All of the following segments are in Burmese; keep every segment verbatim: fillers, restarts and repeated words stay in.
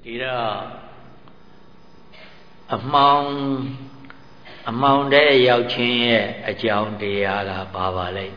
ဒီတော့အမှောင်အမှောင်တဲ့ရောက်ခြင်းရဲ့အကြောင်းတရားကဘာပါလဲ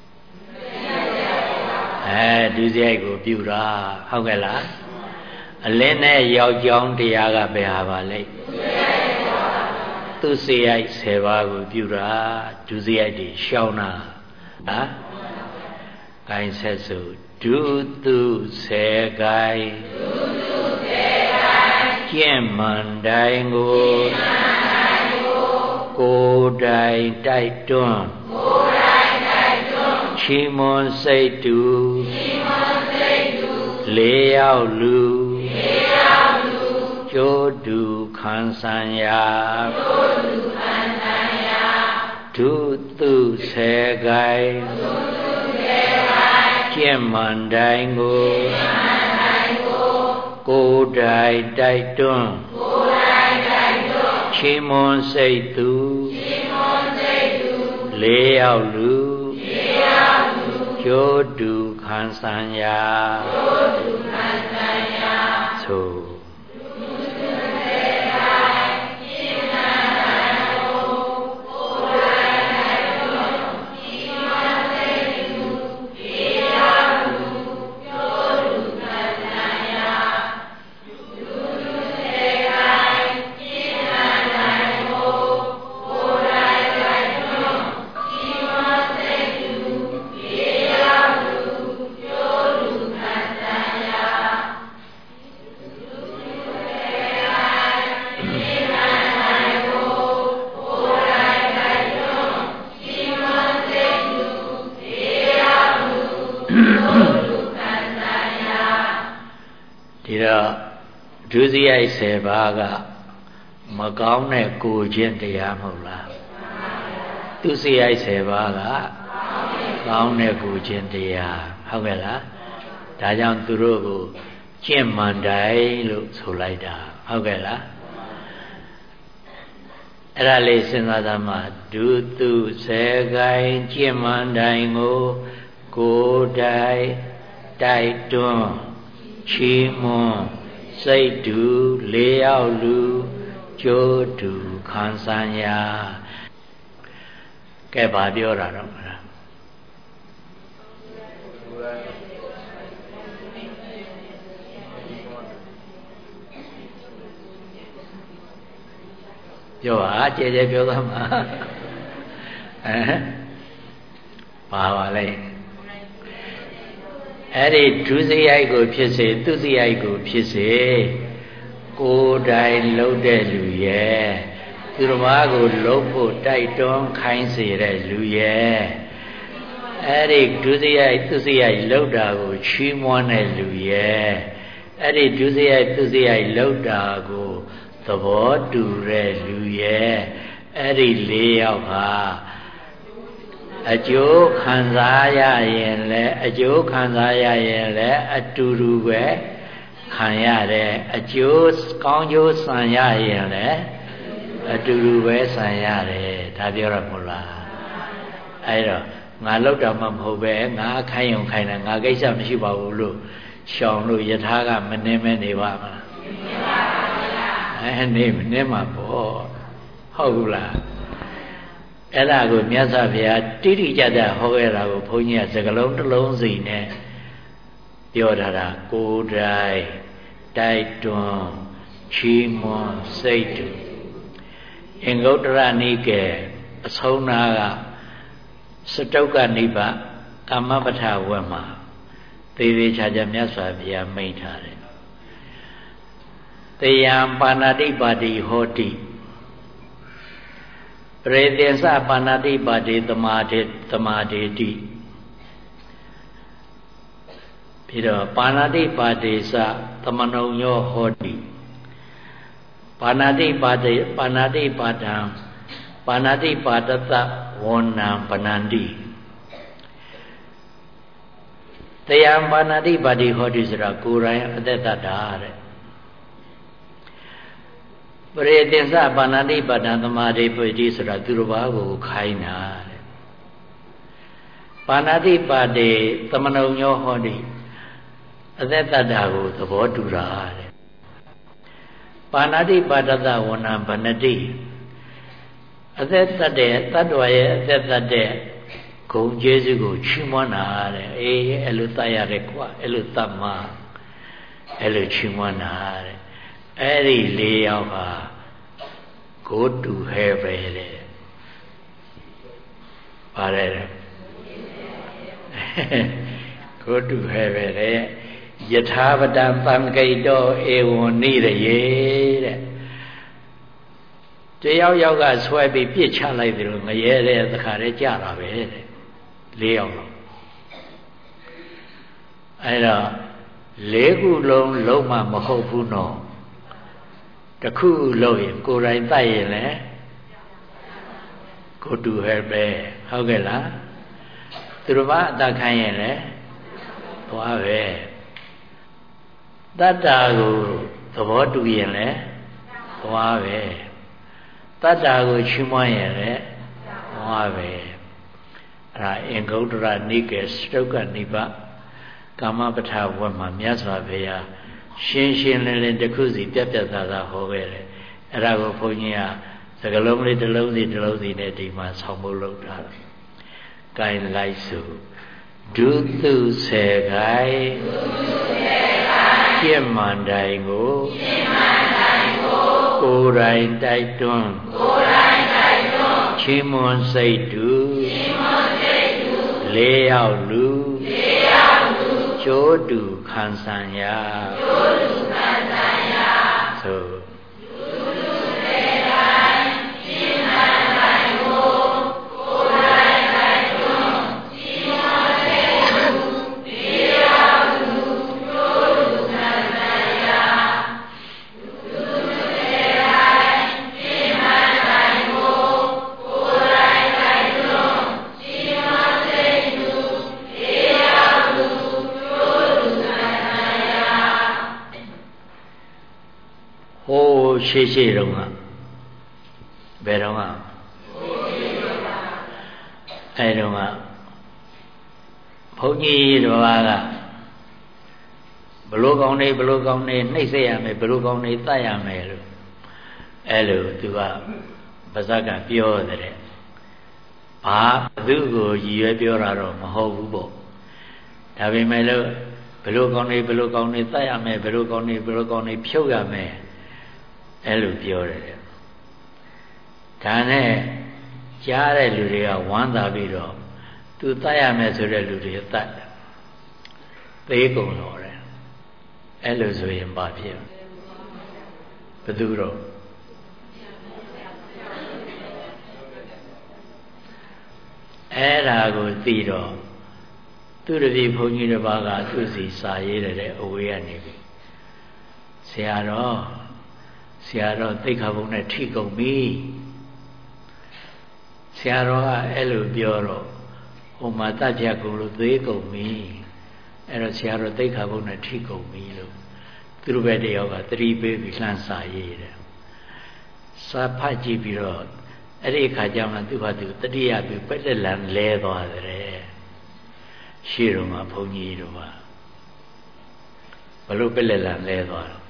အဲဒုစရိုက်ကိုပြုတာဟုတ်ကဲ့လားအလင်းနဲ့ရောက်ကြောင်းတရားကဘယ်ဟာပါလဲသူစရိုက်ဆယ်ပါးကိုပြုတာဒုစရိုက်တွေရှောင်တာဟာကိုင်းဆက်စို့ဒုသူဆယ်ကိုင်းဒုသူဆယ်ကိုင်းကျင့်မှန်တိုင်းကိုကျင့်မှန်တိုင်းကိုကိုယ်တိုင်တိုက်တွန်းကိုယ်တိုင်တိုက်တွန်းချီးမွမ်းစိတ်တူချီးမွမ်းစိတ်တူလေးရောက်လူလေးရောက်လူကျိုးတူခံဆံရာကျိုးတူခံဆံရာဒုသူဆယ်ကိုင်းဒုသူဆယ်ကိုင်းကျင့်မှန်တိုင်းကိုကျင့်မှန်တိုင်းကိုကိုယ်တိုင်တိုက်တွန်းကိုယ်တိုင်တိုက်တွန်းချီးမွမ်းစိတ်သူချီးမွမ်းစိတ်သူလေးရောက်လူလေးရောက်လူကျိုးတူခံဆံရာကျိုးတူခံဆံရာသို့ဒုစရိုက်ဆယ်ပါးကမကောင်းတဲ့ကိုယ်ချင်းတရားမဟုတ်လားသူစရိုက်ဆယ်ပါးကကောင်းတဲ့ကိုယ်ချင်းတရားဟုတ်ကဲ့လားဒါကြောင့်သူတို့ကိုကျင့်မှန်တိုင်းလို့ဆိုလိုက်တာဟုတ်ကဲ့လားအဲ့ဒါလေးစဉ်းစားသမှာဒုသူဆယ်ကိုင်းကျင့်မှန်တိုင်းကိုကိုယ်တိုင်တိုက်တွန်းချီးမွမ်းစိတ်တူလေးရောက်လူကျိုးတူခံဆံရာကဲဘာပြောတာတော့ပြောပါကြဲကြဲပြောသမှာအဲပါပါလေအဲ့ဒီဒုစရိုက်ကိုဖြစ်စေသူစရိုက်ကိုဖြစ်စေကိုယ်တိုင်လှုပ်တဲ့လူရဲ့သူတော်ဘာကိုလှုပ်ဖို့တိုက်တွန်းခိုင်းစေတဲ့လူရဲ့အဲ့ဒီဒုစရိုက်သူစရိုက်လှုပ်တာကိုချီးမွမ်းတဲ့လူရဲ့အဲ့ဒီဒုစရိုက်သူစရိုက်လှုပ်တာကိုသဘောတူတဲ့လူရဲ့အဲ့ဒီလေးယောက်ဟာအကျိုးခံစားရရင်လည်းအကျိုးခံစားရရင်လည်းအတူတူပဲခံရတယ်အကျိုးကောင်းကျိုးဆံရရင်လည်းအတူတူပဲဆံရတယ်ဒါပြောရမို့လားအဲ့တော့ငါလောက်တာမှမဟုတ်ပဲငါခိုင်းုံခိုင်းတယ်ငါကိစ္စမရှိပါဘူးလို့ရှောင်လို့ယထာကမနှင်းမဲနေပါမလားနေပါပါဗျာအဲနေနေမှာပေါ့ဟုတ်ဘူးလားအဲ့ဒါကိုမြတ်စွာဘုရားတိတိကျကျဟောခဲ့တာကိုဘုန်းကြီးကစကလုံးတစ်လုံးစီနဲ့ပြောထားတာကိုယ်တိုင်တိုက်တွန်းချီးမွမ်းစိတ်တူအင်္ဂုတ္တရနိကေအဆုံးနာကစတုကနိဗ္ဗာန်ကမ္မပဋ္ဌဝတ်မှာသေသေးချာချာမြတ်စွာဘုရားမိန့်ထားတယ်တေယံပါဏာတိပါတိဟောတိပရိသေသပါဏာတိပါတိသမာဓိသမာဓိတိပြီးတော့ပါဏာတိပါတိသသမနုံညောဟောတိပါဏာတိပါတိပါဏာတိပါဒံပါဏာတိပါတသဝန္နံပနန္တိတရားပါဏာတိပါတိဟောတိဆိုတာကိုယ်တိုင်အသက်တတ်တာတဲ့ပရိသေသပါဏာတိပါဒံသမာဓိပတိဆိုတာသူတစ်ပါးကိုခိုင်းတာတဲ့ပါဏာတိပါတိသမနုံညောဟောတိအသက်တတ်တာကိုသဘောတူတာတဲ့ပါဏာတိပါဒသဝဏဗနတိအသက်တတ်တဲ့တတ္တဝါရဲ့အသက်တတ်တဲ့ဂုဏ်ကျေးဇူးကိုချီးမွမ်းတာတဲ့အေးအဲ့လိုတတ်ရတယ်ကွာအဲ့လိုတတ်မှအဲ့လိုချီးမွမ်းတာတဲ့အဲ့ဒီလေးယောက်ဟာ go to heaven တဲ့ပါတယ် go to heaven တဲ့ယထာပတံပံကိတောဧဝံနိရယေတဲ့တယောက်ယောက်ကဆွဲပြီးပြစ်ချလိုက်တယ်လို့ငရဲတဲ့သခါတည်းကြတာပဲတဲ့လေးယောက်လုံးအဲ့တော့လေးခုလုံးလုံးမှမဟုတ်ဘူးနော်တစ်ခုလုံးရင်ကိုယ်တိုင်တတ်ရင်လည်း go to heaven ဟုတ်ကဲ့လားသူတို့ဘာအတခိုင်းရင်လည်းသွားပဲတတ္တာကိုသဘောတူရင်လည်းသွားပဲတတ္တာကိုချီးမွမ်းရင်လည်းသွားပဲအဲ့ဒါအင်္ဂုတ္တရနိကေစတုကနိဗ္ဗကာမပဋ္ဌာဝတ်မှာမြတ်စွာဘုရားရှင်းရှင်းလင်းလင်းတစ်ခုစီပြတ်ပြတ်သားသားဟောခဲ့တယ်အဲ့ဒါကိုဘုန်းကြီးကစကလုံးလေးတစ်လုံးစီတစ်လုံးစီနဲ့ဒီမှာဆောင်းဖို့လုပ်တာ။ကိုင်လိုက်စုဒုသုဆေကိုင်ပြည့်မှန်တိုင်းကိုကိုယ်တိုင်တိုက်တွန်းချီးမွမ်းစိတ်တူလေးယောက်လူကျိုးတူခံစားရသို့ရှေ့ရှေ့တုန်းကဘယ်တုန်းကအဲတုန်းကဘုန်းကြီးတော်ကဘလို့ကောင်းနေဘလို့ကောင်းနေနှိမ့်ဆက်ရမယ်ဘလို့ကောင်းနေတတ်ရမယ်လို့အဲလိုသူကပါဇက်ကပြောတဲ့ဘာသူ့ကိုရည်ရွယ်ပြောတာတော့မဟုတ်ဘူးပေါ့ဒါပေမဲ့လို့ဘလို့ကောင်းနေဘလို့ကောင်းနေတတ်ရမယ်ဘလို့ကောင်းနေဘလို့ကောင်းနေဖြုတ်ရမယ်အဲ့လိုပြောတယ်ဒါနဲ့ကြားတဲ့လူတွေကဝမ်းသာပြီးတော့သူတတ်ရမယ်ဆိုတဲ့လူတွေတတ်တယ်သေးကုန်တော့တယ်အဲ့လိုဆိုရင်ဘာဖြစ်ဘယ်သူတော့အဲ့ဒါကိုသိတော့သူတပည့်ဘုန်းကြီးတစ်ပါးကသူ့စီစာရေးတဲ့အဝေးကနေပြီဆရာတော်ဆရာတော်သိက္ခာပုဒ်နဲ့ထိကုန်ပြီဆရာတော်ကအဲ့လိုပြောတော့ဟိုမှာတတ်ပြကုန်လို့သေးကုန်ပြီအဲ့တော့ဆရာတော်သိက္ခာပုဒ်နဲ့ထိကုန်ပြီလို့သူတို့ပဲတယောက်ကသတိပေးပြီးလှမ်းစာရေးတယ်စာဖတ်ကြည့်ပြီးတော့အဲ့ဒီအခါကျမှသူ့ဟာသူတတိယပြီးပက်လက်လန်လဲသွားတယ်ရှေ့တော့ကဘုန်းကြီးတို့ကဘလို့ပက်လက်လန်လဲသွားတော့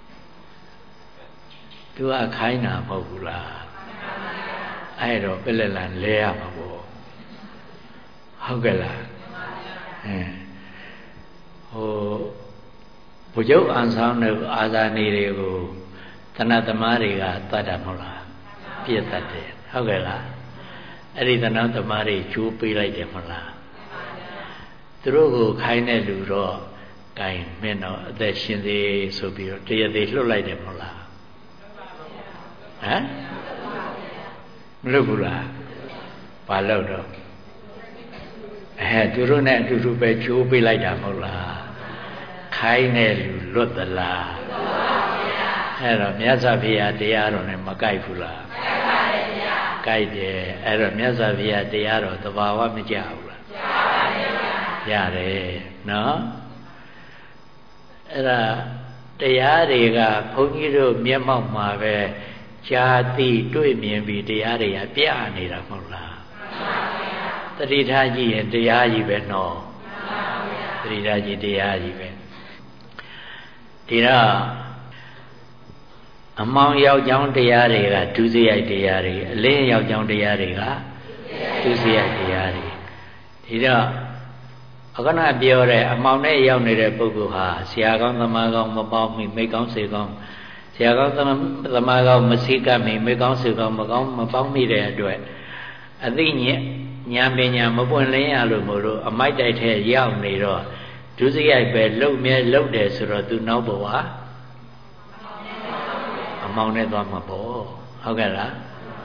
သူကခိုင်းတာမဟုတ်ဘူးလားအဲ့တော့ပြက်လက်လန်လဲရမှာပေါ့ဟုတ်ကဲ့လားအဲဟိုဘုရားအန်ဆောင်တဲ့အာဇာနည်တွေကိုတဏှသမားတွေကတတ်တာမဟုတ်လားပြည့်တတ်တယ်ဟုတ်ကဲ့လားအဲ့ဒီတဏှသမားတွေကျိုးပေးလိုက်တယ်မဟုတ်လားသူတို့ကိုခိုင်းတဲ့လူတော့ဂိုင်မင်းတော့အသက်ရှင်သေးဆိုပြီးတော့တရားသေးလွတ်လိုက်တယ်မဟုတ်လားဟမ်မလုပ်ဘူးလားဘာလုပ်တော့အဲသူတို့နဲ့အတူတူပဲချိုးပေးလိုက်တာမဟုတ်လားခိုင်းတဲ့လူလွတ်သလားအဲ့တော့မြတ်စွာဘုရားတရားတော်နဲ့မကိုက်ဘူးလားကိုက်တယ်အဲ့တော့မြတ်စွာဘုရားတရားတော်သဘာဝမကြဘူးလားရတယ်နော်အဲ့ဒါတရားတွေကဘုန်းကြီးတို့မျက်မှောက်မှာပဲကြာသိတွေ့မြင်ပြီးတရားတွေကပြနေတာမဟုတ်လားတတိထားကြည့်ရင်တရားကြီးပဲနော်တတိထားကြည့်တရားကြီးပဲဒီတော့အမောင်ယောက်ျောင်းတရားတွေကဒုစရိုက်တရားတွေအလင်းယောက်ျောင်းတရားတွေကဒုစရိုက်တရားတွေဒီတော့အခုနပြောတဲ့အမောင်နဲ့ရောက်နေတဲ့ပုဂ္ဂိုလ်ဟာဆရာကောင်းသမားကောင်းမပေါင်းမိမိကောင်းစေကောင်းဆရာကောင်းသမားကောင်းမစိကမိမိကောင်းစေကောင်းမကောင်းမပေါင်းမိတဲ့အတွက်အသိဉာဏ်ဉာဏ်ပညာမပွင့်လင်းရလို့မို့လို့အမိုက်တိုက်ထဲရောက်နေတော့ဒုစရိုက်ပဲလှုပ်မြဲလှုပ်တယ်ဆိုတော့သူနောက်ဘဝအမောင်နဲ့သွားမှာပေါ့ဟုတ်ကဲ့လား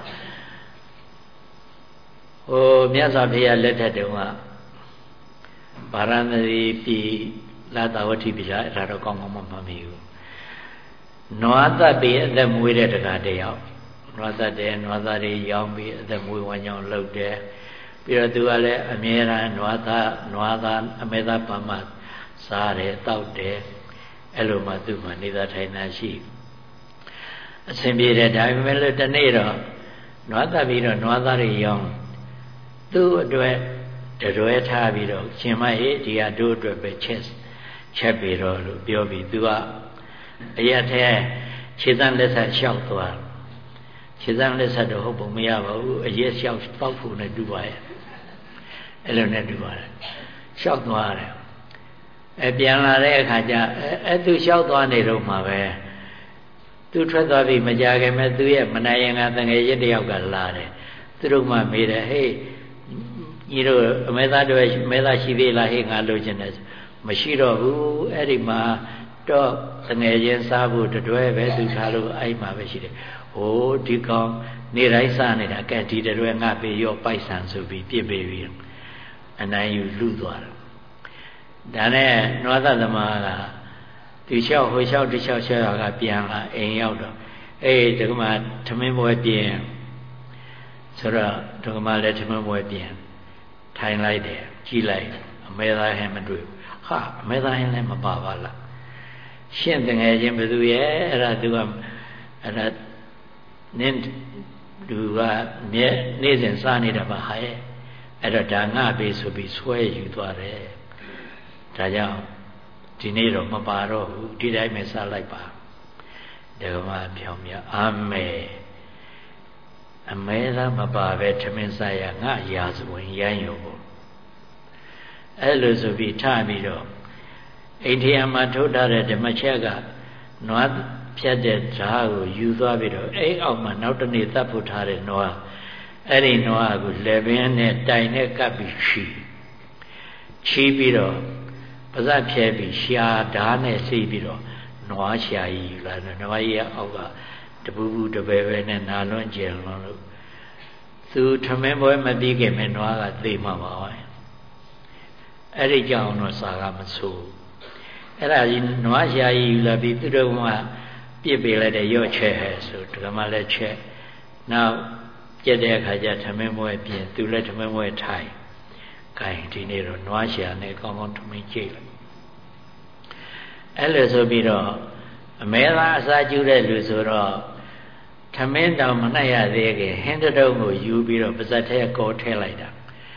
ဟိုမြတ်စွာဘုရားလက်ထက်တုန်းကဗာရာဏသီပြည်လာတဝတိပြည်လားအဲ့ဒါတော့ကောင်းကောင်းမမှတ်မိဘူးနွားသက်ပြီးအသက်မွေးတဲ့တကားတယောက်နွားသက်တယ်နွားသားတွေရောင်းပြီးအသက်မွေးဝမ်းကြောင်းလုပ်တယ်ပြီးတော့သူကလည်းအမြဲတမ်းနွားသားနွားသားအမေသားပါမစားတယ်တောက်တယ်အဲ့လိုမှသူ့မှာနေသာထိုင်သာရှိအဆင်ပြေတယ်ဒါပေမဲ့လို့တနေ့တော့နွားသက်ပြီးတော့နွားသားတွေရောင်းသူ့အတွက်တရွဲထားပြီးတော့ရှင်မဟေ့ဒီဟာတို့အတွက်ပဲချက်ချက်ပြီးတော့လို့ပြောပြီးသူကအရက်ထဲခြေသံလက်ဆက်လျှောက်သွားခြေသံလက်ဆက်တော့ဟုတ်ပုံမရပါဘူးအရက်လျှောက်တောက်ဖို့နဲ့တူပါရဲ့အဲ့လိုနဲ့တူပါတယ်လျှောက်သွားတယ်အဲပြန်လာတဲ့အခါကျအဲသူလျှောက်သွားနေတော့မှပဲသူထွက်သွားပြီမကြခင်မဲ့သူရဲ့မနိုင်ရင်ကတငယ်ရစ်တယောက်ကလာတယ်သူတို့မှမေးတယ်ဟေးညီတို့အမေသားတို့အမေသားရှိသေးလားဟေ့ငါလိုချင်တယ်မရှိတော့ဘူးအဲ့ဒီမှာတော့တငယ်ချင်းစားဖို့တတွဲပဲသူထားလို့အဲ့မှာပဲရှိတယ်ဟိုဒီကောင်နေတိုင်းစားနေတာကဲဒီတတွဲငါပေးရောပိုက်ဆံဆိုပြီးပြစ်ပေးပြီးအနိုင်ယူလူသွားတယ်ဒါနဲ့နွားသသမားကဒီလျှောက်ဟိုလျှောက်ဒီလျှောက်လျှောက်ကပြန်လာအိမ်ရောက်တော့အေးဒီကမှထမင်းပွဲပြင်ဆိုတော့ဒီကမှလည်းထမင်းပွဲပြင်ထိုင်လိုက်တယ်ကြည့်လိုက်အမေသားဟဲ့မတွေ့ဘူးဟာအမေသားဟဲ့လည်းမပါပါလားရှင့်တငယ်ချင်းဘယ်သူရဲ့အဲ့ဒါသူကအဲ့ဒါနင်းသူကမြဲနေ့စဉ်စားနေတာပါဟာရဲ့အဲ့တော့ဒါငါပေးဆိုပြီးဆွဲယူသွားတယ်ဒါကြောင့်ဒီနေ့တော့မပါတော့ဘူးဒီတိုင်းပဲစားလိုက်ပါဒကမဖြောင်းမြအာမေအမဲသားမပါပဲထမင်းစားရငါရာဇဝင်ရမ်းရုံပေါ့အဲ့လိုဆိုပြီးထပြီးတော့အိန္ဒိယမှာထုတ်ထားတဲ့ဓမ္မချက်ကနွားဖြတ်တဲ့ဓာတ်ကိုယူသွားပြီးတော့အဲ့အောက်မှာနောက်တနေ့သတ်ဖို့ထားတဲ့နွားအဲ့ဒီနွားကိုလက်ပင်နဲ့တိုင်နဲ့ကပ်ပြီးချီချီပြီးတော့ပါးစပ်ဖြဲပြီးရှာဓာတ်နဲ့စိတ်ပြီးတော့နွားရှာကြီးယူလာတယ်နွားကြီးအောက်ကတပူပူတပဲပဲနဲ့နာလွန့်ကျင်လွန်းလို့သူထမင်းပွဲမပြီးခင်မဲ့နွားကသေမှာပါပဲအဲ့ဒီကြောင့်တော့စာကမဆိုးအဲ့ဒါကြီးနွားရှာကြီးယူလာပြီးသူတို့ကပြစ်ပေးလိုက်တဲ့ရော့ချက်ဟဲ့ဆိုဒကမလည်းချက်နောက်ပြက်တဲ့အခါကျထမင်းပွဲပြင်သူလည်းထမင်းပွဲထိုင်ခိုင်းဒီနေ့တော့နွားရှာနဲ့ကောင်းကောင်းထမင်းကြိတ်လိုက်အဲ့လိုဆိုပြီးတော့အမဲသားအစာကျူးတဲ့လူဆိုတော့ထမင်းတောင်မနှက်ရသေးခင်ဟင်းတတုံးကိုယူပြီးတော့ပါဇက်ထဲကောထဲလိုက်တာ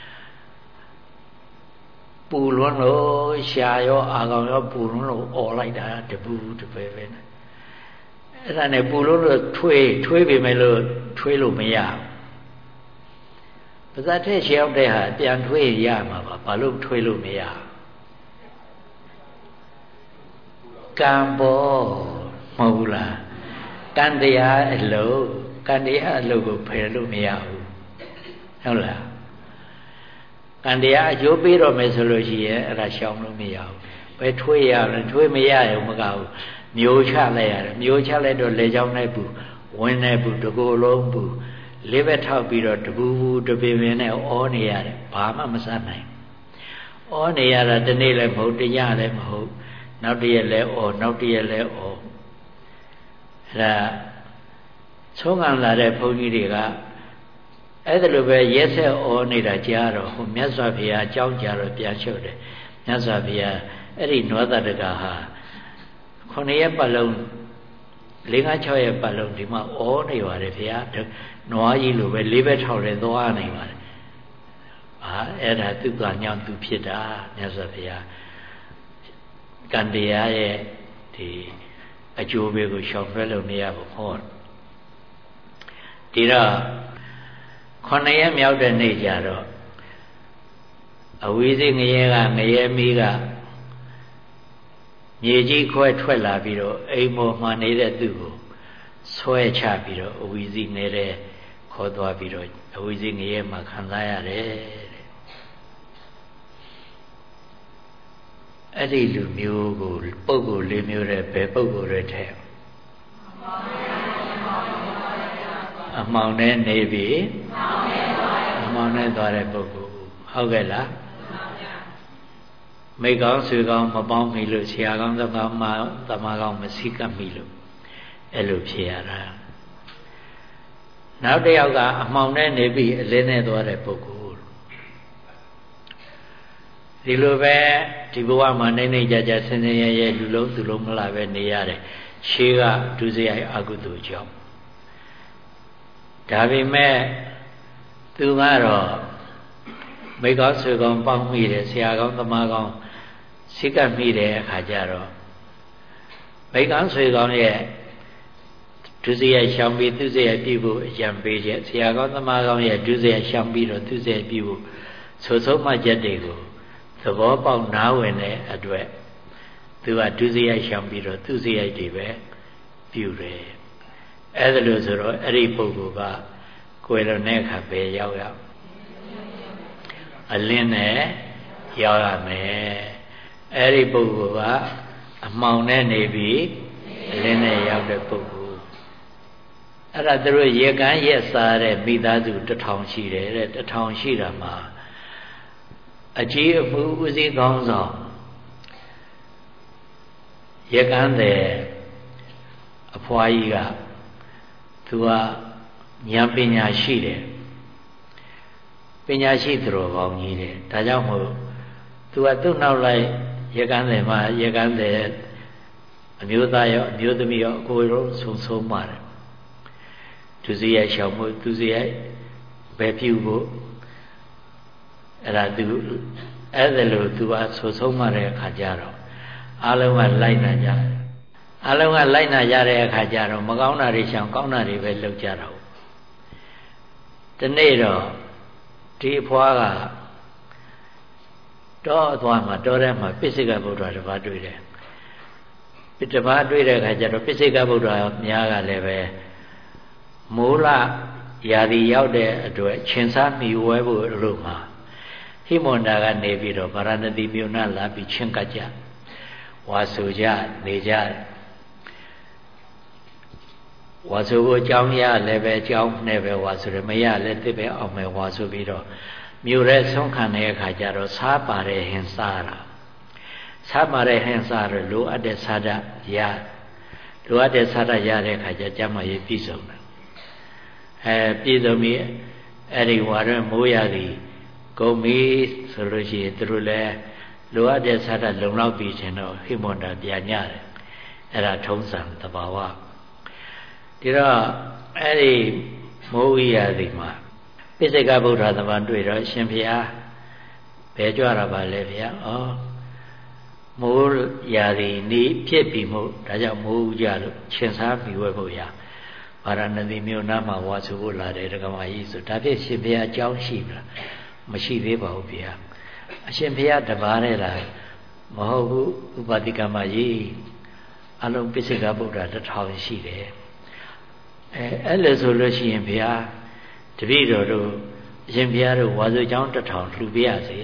ပူလွန်းလို့ရှာရောအာကောင်ရောပူလွန်းလို့អော်လိုက်တာတပူတပဲပဲနဲ့အဲ့ဒါနဲ့ပူလွန်းလို့ထွေးထွေးပေမဲ့လို့ထွေးလို့မရပါဇက်ထဲရှောက်တဲ့ဟာပြန်ထွေးရမှာပါဘာလို့ထွေးလို့မရကံပေါ်မဟုတ်ဘူးလားကံတရားအလုံးကံတရားအလုံးကိုဖယ်လို့မရဘူးဟုတ်လားကံတရားအကျိုးပေးတော့မယ်ဆိုလို့ရှိရင်အဲ့ဒါရှောင်လို့မရဘူးပဲထွေးရလဲထွေးမရရုံမကဘူးမျိုးချလိုက်ရတယ်မျိုးချလိုက်တော့လေချောင်းနဲ့ဘူးဝင်းနဲ့ဘူးတကိုယ်လုံးဘူးလေးဘက်ထောက်ပြီးတော့တပူပူတပင်ပင်နဲ့အောနေရတယ်ဘာမှမစားနိုင်အောနေရတာဒီနေ့လည်းမဟုတ်တရားလည်းမဟုတ်နောက်တရက်လဲအော်နောက်တရက်လဲအော်အဲ့ဒါဆုံးခံလာတဲ့ဘုန်းကြီးတွေကအဲ့ဒါလိုပဲရက်ဆက်အော်နေတာကြားတော့ဟိုမြတ်စွာဘုရားအကြောင်းကြားတော့ပြန်ချုပ်တယ်မြတ်စွာဘုရားအဲ့ဒီနွားတတကဟာခုနှစ်ရက်ပတ်လုံးလေးငါးခြောက်ရက်ပတ်လုံးဒီမှာအော်နေပါတယ်ဘုရားနွားကြီးလိုပဲလေးဘက်ထောက်လဲသွားနေပါတယ်ဟာအဲ့ဒါသူကညောင်းသူဖြစ်တာမြတ်စွာဘုရားကံတရားရဲ့ဒီအကျိုးပဲကိုရှောင်လွှဲလို့မရဘူးဟောဒီတော့ခုနှစ်ရက်မြောက်တဲ့နေ့ကျတော့အဝီစိငရဲကငရဲမီးကမြေကြီးခွဲထွက်လာပြီးတော့အိမ်မောမှနေတဲ့သူ့ကိုဆွဲချပြီးတော့အဝီစိနေတဲ့ခေါ်သွားပြီးတော့အဝီစိငရဲမှာခံစားရတယ်တဲ့အဲ့ဒီလူမျိုးကိုပုဂ္ဂိုလ်လေးမျိုးတဲ့ဘယ်ပုဂ္ဂိုလ်တွေထဲအမှောင်နဲ့နေပြီအမှောင်နဲ့သွားတဲ့ပုဂ္ဂိုလ်ဟုတ်ကဲ့လားမိကောင်းဆွေကောင်းမပေါင်းမိလို့ဆရာကောင်းသမားမသမားကောင်းမစိကပ်မိလို့အဲ့လိုဖြစ်ရတာနောက်တစ်ယောက်ကအမှောင်နဲ့နေပြီးအလင်းနဲ့သွားတဲ့ပုဂ္ဂိုလ်ဒီလိုပဲဒီဘဝမှာနေနေကြကြဆင်းဆင်းရဲရဲလူလုံးသူလုံးမလာပဲနေရတယ်ရှေးကဒုစရိုက်အကုသိုလ်ကြောင့်ဒါပေမဲ့သူကတော့မိကောင်းဆွေကောင်းပေါင်းမိတယ်ဆရာကောင်းသမားကောင်းစိကပ်မိတဲ့အခါကျတော့မိကောင်းဆွေကောင်းရဲ့ဒုစရိုက်ရှောင်ပြီးသူစရိုက်ပြဖို့အကြံပေးချက်ဆရာကောင်းသမားကောင်းရဲ့ဒုစရိုက်ရှောင်ပြီးတော့သူစရိုက်ပြဖို့ဆိုဆုံးမှချက်တွေကိုသဘောပေါက်နားဝင်တဲ့အတွက်သူကဒုစရိုက်ရှောင်ပြီးတော့သူစရိုက်တွေပဲပြုတယ်အဲ့ဒါလို့ဆိုတော့အဲ့ဒီပုဂ္ဂိုလ်ကကိုယ်လွန်တဲ့အခါပဲရောက်ရအလင်းနဲ့ရောက်ရမယ်အဲ့ဒီပုဂ္ဂိုလ်ကအမှောင်နဲ့နေပြီးအလင်းနဲ့ရောက်တဲ့ပုဂ္ဂိုလ်အဲ့ဒါသူတို့ရေကန်းရက်စားတဲ့မိသားစုတစ်ထောင်ရှိတယ်တဲ့တစ်ထောင်ရှိတာမှာအကြီးအမှုဦးစီးကောင်းဆောင်ရေကန်းတဲ့အဖွားကြီးကသူကဉာဏ်ပညာရှိတယ်ပညာရှိသူတော်ကောင်းကြီးတယ်ဒါကြောင့်မို့သူကသူ့နောက်လိုက်ရေကန်းတယ်မှာရေကန်းတယ်အမျိုးသားရောအမျိုးသမီးရောအကိုရောဆုံဆုံးပါတယ်သူစရိုက်ရှောင်မှုသူစရိုက်ပဲပြုဖို့အဲ့ဒါသူအဲ့ဒါလို့သူကဆုံဆုံးမှတဲ့အခါကျတော့အားလုံးကလိုက်နာကြတယ်အားလုံးကလိုက်နာကြတဲ့အခါကျတော့မကောင်းတာတွေရှောင်ကောင်းတာတွေပဲလုပ်ကြတော့ဒီနေ့တော့ဒီအဖွားကတော့အသွားမှာတောထဲမှာပိစိကဗုဒ္ဓတစ်ပါးတွေ့တယ်တစ်ပါးတွေ့တဲ့အခါကျတော့ပိစိကဗုဒ္ဓများကလည်းပဲမိုးလရာသီရောက်တဲ့အတွက်ချင်းစားမိဝဲဖို့လို့မှာဟိမန္တာကနေပြီးတော့ဗာရာဏသီမြို့နာလာပြီးချင်းကပ်ကြဝါဆိုကြနေကြဝါဆိုကိုအကြောင်းရလည်းပဲအကြောင်းနဲ့ပဲဝါဆိုတယ်မရလည်းတစ်ပဲအောင်မယ်ဝါဆိုပြီးတော့မြို့ရဲဆုံးခံတဲ့အခါကျတော့စားပါတဲ့ဟင်စားတာစားပါတဲ့ဟင်စားရလိုအပ်တဲ့စားတတ်ရလိုအပ်တဲ့စားတတ်ရတဲ့အခါကျကျမရေးပြည့်စုံတယ်အဲပြည့်စုံပြီးအဲ့ဒီဝါရမိုးရသည်ကုန်ပြီဆိုလို့ရှိရင်သူတို့လည်းလိုအပ်တဲ့စားတတ်လုံလောက်ပြီးခြင်းတော့ဟိမန္တာပြန်ညတယ်အဲ့ဒါထုံးစံသဘာဝဒီတော့အဲ့ဒီမိုးဝိရသည်မှာပိစိကဗုဒ္ဓသမန်တွေ့တော့ရှင်ဘုရားဘယ်ကြွတာပါလဲဗျာဩမိုးရာသီနေဖြစ်ပြီးမို့ဒါကြောင့်မိုးကြလို့ရှင်စားပြီးဝဲဖို့ရဗာရာဏသီမြို့နားမှာဝါဆိုဖို့လာတယ်ဒကမာကြီးဆိုဒါဖြင့်ရှင်ဘုရားအကြောင်းရှိမလားမရှိသေးပါဘူးဗျာအရှင်ဘုရားတပါးနဲ့လားမဟုတ်ဘူးဥပတိကမကြီးအလုံးပိစိကဗုဒ္ဓတစ်ထောင်ရှိတယ်အဲအဲ့လိုဆိုလို့ရှိရင်ဘုရားတပည့်တော်တို့အရှင်ဘုရားတို့ဝါဆိုကျောင်းတစ်ထောင်လှူပြရစေ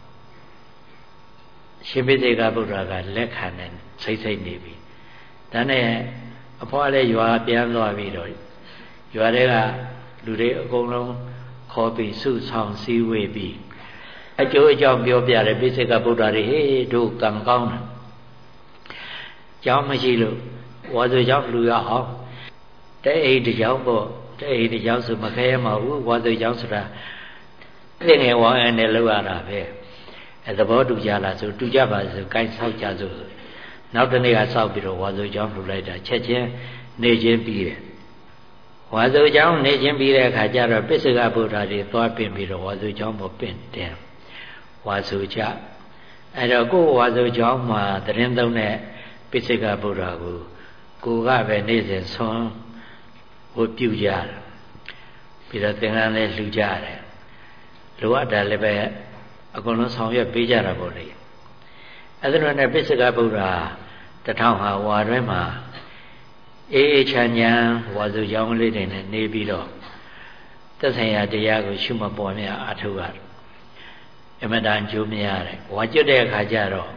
ရှင်ပိစိကဗုဒ္ဓကလက်ခံနေစိတ်စိတ်နေပြီဒါနဲ့အဖွားလည်းရွာပြန်သွားပြီးတော့ရွာတွေကလူတွေအကုန်လုံးခေါ်ပြီးစုဆောင်စည်းဝေးပြီးအကျိုးအကြောင်းပြောပြတယ်ပိစိကဗုဒ္ဓတွေဟေးတို့ကံကောင်းတယ်ကျောင်းမရှိလို့ဝါဆိုကျောင်းလှူရအောင်တဲ့အိမ်တစ်ကြောင်ပေါ့တဲ့အိမ်တစ်ကြောင်ဆိုမခဲရမှာဘူးဝါဆိုကြောင်ဆိုတာသိငယ်ဝါအန်နဲ့လောက်ရတာပဲအဲသဘောတူကြလားဆိုတူကြပါဆိုကိုင်းဆောက်ကြဆိုနောက်တနေ့ကဆောက်ပြီးတော့ဝါဆိုကြောင်လှူလိုက်တာချက်ချင်းနေချင်းပြီးတယ်ဝါဆိုကြောင်နေချင်းပြီးတဲ့အခါကျတော့ပိစိကဗုဒ္ဓတွေသွားပင့်ပြီးတော့ဝါဆိုကြောင်ပေါ်ပင့်တယ်ဝါဆိုကြအဲတော့ကိုယ်ဝါဆိုကြောင်မှာတရင်သုံးတဲ့ပိစိကဗုဒ္ဓကိုကိုကပဲနေ့စဉ်ဆွမ်းဝတ်ပြုကြတယ်ပြီးတော့သင်္ကန်းလည်းလှူကြတယ်လိုအပ်တာလည်းပဲအကုန်လုံးဆောင်ရွက်ပေးကြတာပေါ့လေအဲ့ဒါနဲ့ပိဿကဗုဒ္ဓတထောင်ဟာဝါတွဲမှာအေးအေးချမ်းချမ်းဝါစုကြောင်းလေးတွေနဲ့နေပြီးတော့သက်ဆိုင်ရာတရားကိုရှုမှတ်ပေါ်များအထောက်ရတယ်အမတန်ကြိုးမရတယ်ဝါကျွတ်တဲ့အခါကျတော့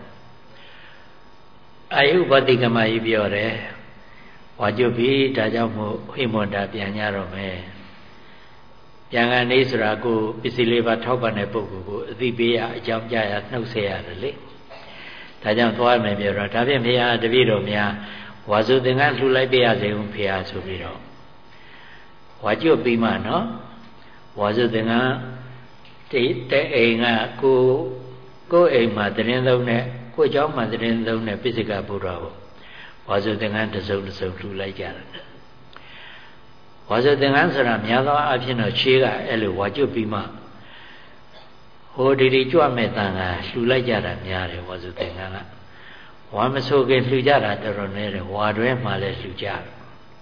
အာယုပတိကမကြီးပြောတယ်ဝါကျွတ်ပြီဒါကြောင့်မို့ဟိမွန်တာပြန်ကြတော့မယ်ပြန်ကနေဆိုတာကိုပစ္စည်းလေးပါထောက်ပံ့တဲ့ပုဂ္ဂိုလ်ကိုအသိပေးရအကြောင်းပြရနှုတ်ဆက်ရတယ်လေဒါကြောင့်သွားမယ်ပြောတော့ဒါဖြင့်ဖေဟာတပည့်တော်များဝါစုသင်္ကန်းလှူလိုက်ပေးရစေဦးဖေဟာဆိုပြီးတော့ဝါကျွတ်ပြီးမှနော်ဝါစုသင်္ကန်းတဲ့အိမ်ကကိုကိုအိမ်မှာတရင်သုံးနဲ့ကိုเจ้าမှာတရင်သုံးနဲ့ပိစိကဗုဒ္ဓကိုဝါစုသင်္ကန်းတစ်စုံတစ်စုံလှူလိုက်ကြတယ်ဝါစုသင်္ကန်းဆိုတာများသောအားဖြင့်တော့ခြေကအဲ့လိုဝါကျွတ်ပြီးမှဟိုဒီဒီကြွမဲ့တန်ကလှူလိုက်ကြတာများတယ်ဝါစုသင်္ကန်းကဝါမဆိုခင်လှူကြတာတော်တော်နည်းတယ်ဝါတွဲမှလည်းလှူကြတယ်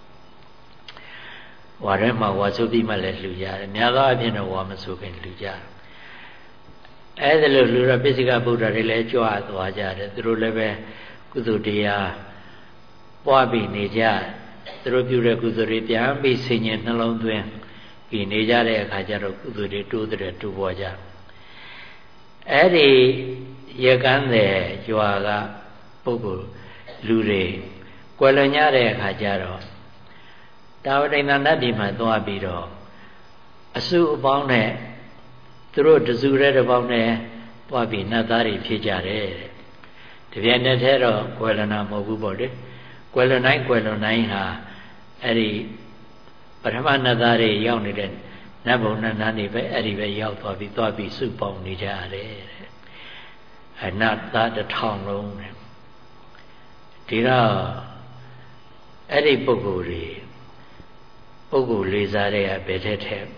ဝါတွဲမှဝါစုပြီးမှလည်းလှူကြတယ်များသောအားဖြင့်တော့ဝါမဆိုခင်လှူကြတယ်အဲ့ဒါလို့လူရပိစိကဗုဒ္ဓတွေလည်းကြွသွားကြတယ်သူတို့လည်းပဲကုသိုလ်တရားပွားပြီးနေကြသူတို့ပြုတဲ့ကုသိုလ်တွေပြန်ပြီးဆင်ញင်နှလုံးသွင်းပြီးနေကြတဲ့အခါကျတော့ကုသိုလ်တွေတိုးတဲ့တိုးပေါ်ကြအဲ့ဒီရကန်းတဲ့ကြွာကပုဂ္ဂိုလ်လူတွေကွယ်လွန်ကြတဲ့အခါကျတော့တာဝတိန်နတ်ဒီမှာသွားပြီးတော့အစုအပေါင်းနဲ့သူတို့တစုတဲ့တစ်ပေါင်းနဲ့တွားပြီးနတ်သားတွေဖြစ်ကြတယ်တပြိုင်တည်းထဲတော့ကွယ်လွန်တာမဟုတ်ဘူးပေါ့လေကွယ်လွန်တိုင်းကွယ်လွန်တိုင်းဟာအဲ့ဒီပထမနတ်သားတွေရောက်နေတဲ့နတ်ဘုံနတ်နာနေပဲအဲ့ဒီပဲရောက်သွားပြီးတွားပြီးစုပေါင်းနေကြရတယ်အနတ်သားတစ်ထောင်လုံးတဲ့ဒီတော့အဲ့ဒီပုဂ္ဂိုလ်တွေပုဂ္ဂိုလ်လေးစားတဲ့ကဘယ်ထက်ထက်ဟ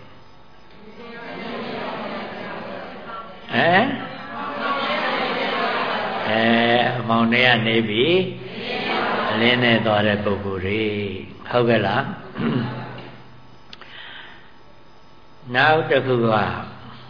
မ်အဲအမောင်တွေကနေပြီအလင်းနဲ့သွားတဲ့ပုဂ္ဂိုလ်တွေဟုတ်ကဲ့လားနောက်တစ်ခုကဘုန်း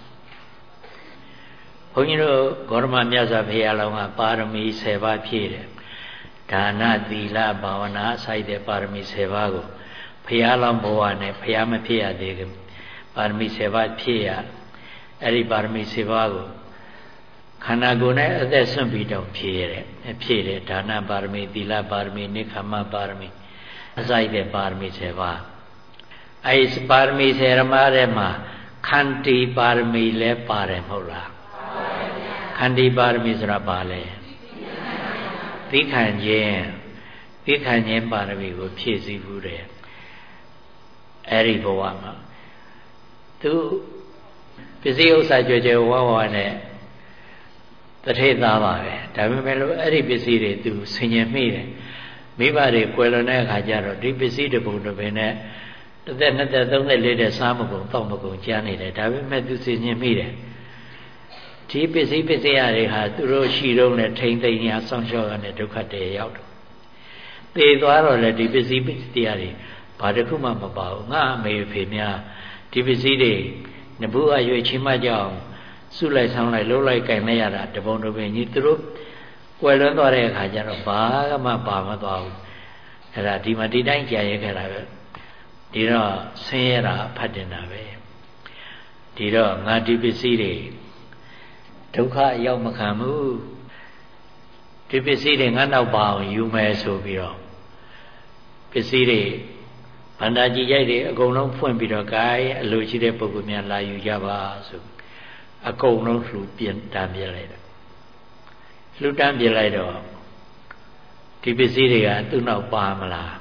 ကြီးတို့ဂေါရမမြတ်စွာဘုရားလောင်းကပါရမီဆယ်ပါးဖြည့်တယ်ဒါနသီလဘာဝနာအစိုက်တဲ့ပါရမီဆယ်ပါးကိုဘုရားလောင်းဘဝနဲ့ဘုရားမဖြစ်ရသေးဘူးပါရမီဆယ်ပါးဖြည့်ရအဲ့ဒီပါရမီဆယ်ပါးကိုခန္ဓာကိုယ်နဲ့အသက်ဆွန့်ပြီးတော့ဖြည့်ရတယ်ဖြည့်တယ်ဒါနပါရမီသီလပါရမီနိခမပါရမီအစိုက်တဲ့ပါရမီဆယ်ပါးအဲ့ဒီပါရမီဆယ်ပါးထဲမှာခန္တီပါရမီလည်းပါတယ်မဟုတ်လားခန္တီပါရမီဆိုတာဘာလဲသိခံခြင်းသိခံခြင်းပါရမီကိုဖြည့်ဆည်းဘူးတယ်အဲ့ဒီဘဝမှာသူပစ္စည်းဥစ္စာကြွယ်ကြွယ်ဝဝနဲ့တထေသားပါပဲဒါပေမဲ့လို့အဲ့ဒီပစ္စည်းတွေသူဆင်ញင်မိတယ်မိဘတွေကွယ်လွန်တဲ့အခါကျတော့ဒီပစ္စည်းတစ်ပုံတစ်ပင်နဲ့တစ်သက်နှစ်သက်သုံးသက်လေးတဲ့စားမကုန်တောက်မကုန်ကြားနေတယ်ဒါပေမဲ့သူဆင်ញင်မိတယ်ဒီပစ္စည်းပစ္စည်းတွေဟာသူတို့ရှိတော့နဲ့ထိမ့်သိမ်းရဆောင်းလျှော့ရတဲ့ဒုက္ခတွေရောက်တယ်သေသွားတော့လေဒီပစ္စည်းပစ္စည်းတွေဘာတစ်ခုမှမပါဘူးငါအမေဖေများဒီပစ္စည်းတွေနဘူးအရွေချင်းမကြောင်စုလိုက်ဆောင်းလိုက်လှုပ်လိုက်ကင်လိုက်ရတာတပုံတပင်ကြီးသူတို့ကွယ်လွန်သွားတဲ့အခါကျတော့ဘာမှပါမသွားဘူးအဲ့ဒါဒီမှာဒီတိုင်းကြာရဲခဲ့တာပဲဒီတော့ဆင်းရဲတာဖတ်တင်တာပဲဒီတော့ငါဒီပစ္စည်းတွေဒုက္ခရောက်မခံဘူးဒီပစ္စည်းတွေငါနောက်ပါအောင်ယူမယ်ဆိုပြီးတော့ပစ္စည်းတွေဗန္ဒာကြီးရိုက်တွေအကုန်လုံးဖွင့်ပြီးတော့ gain အလိုရှိတဲ့ပုဂ္ဂိုလ်များလာယူကြပါဆိုအကုန်လုံးလှူပြန်တန်းပြလိုက်တယ်လှူတန်းပြလိုက်တော့ဒီပစ္စည်းတွေကသူ့နောက်ပါမလား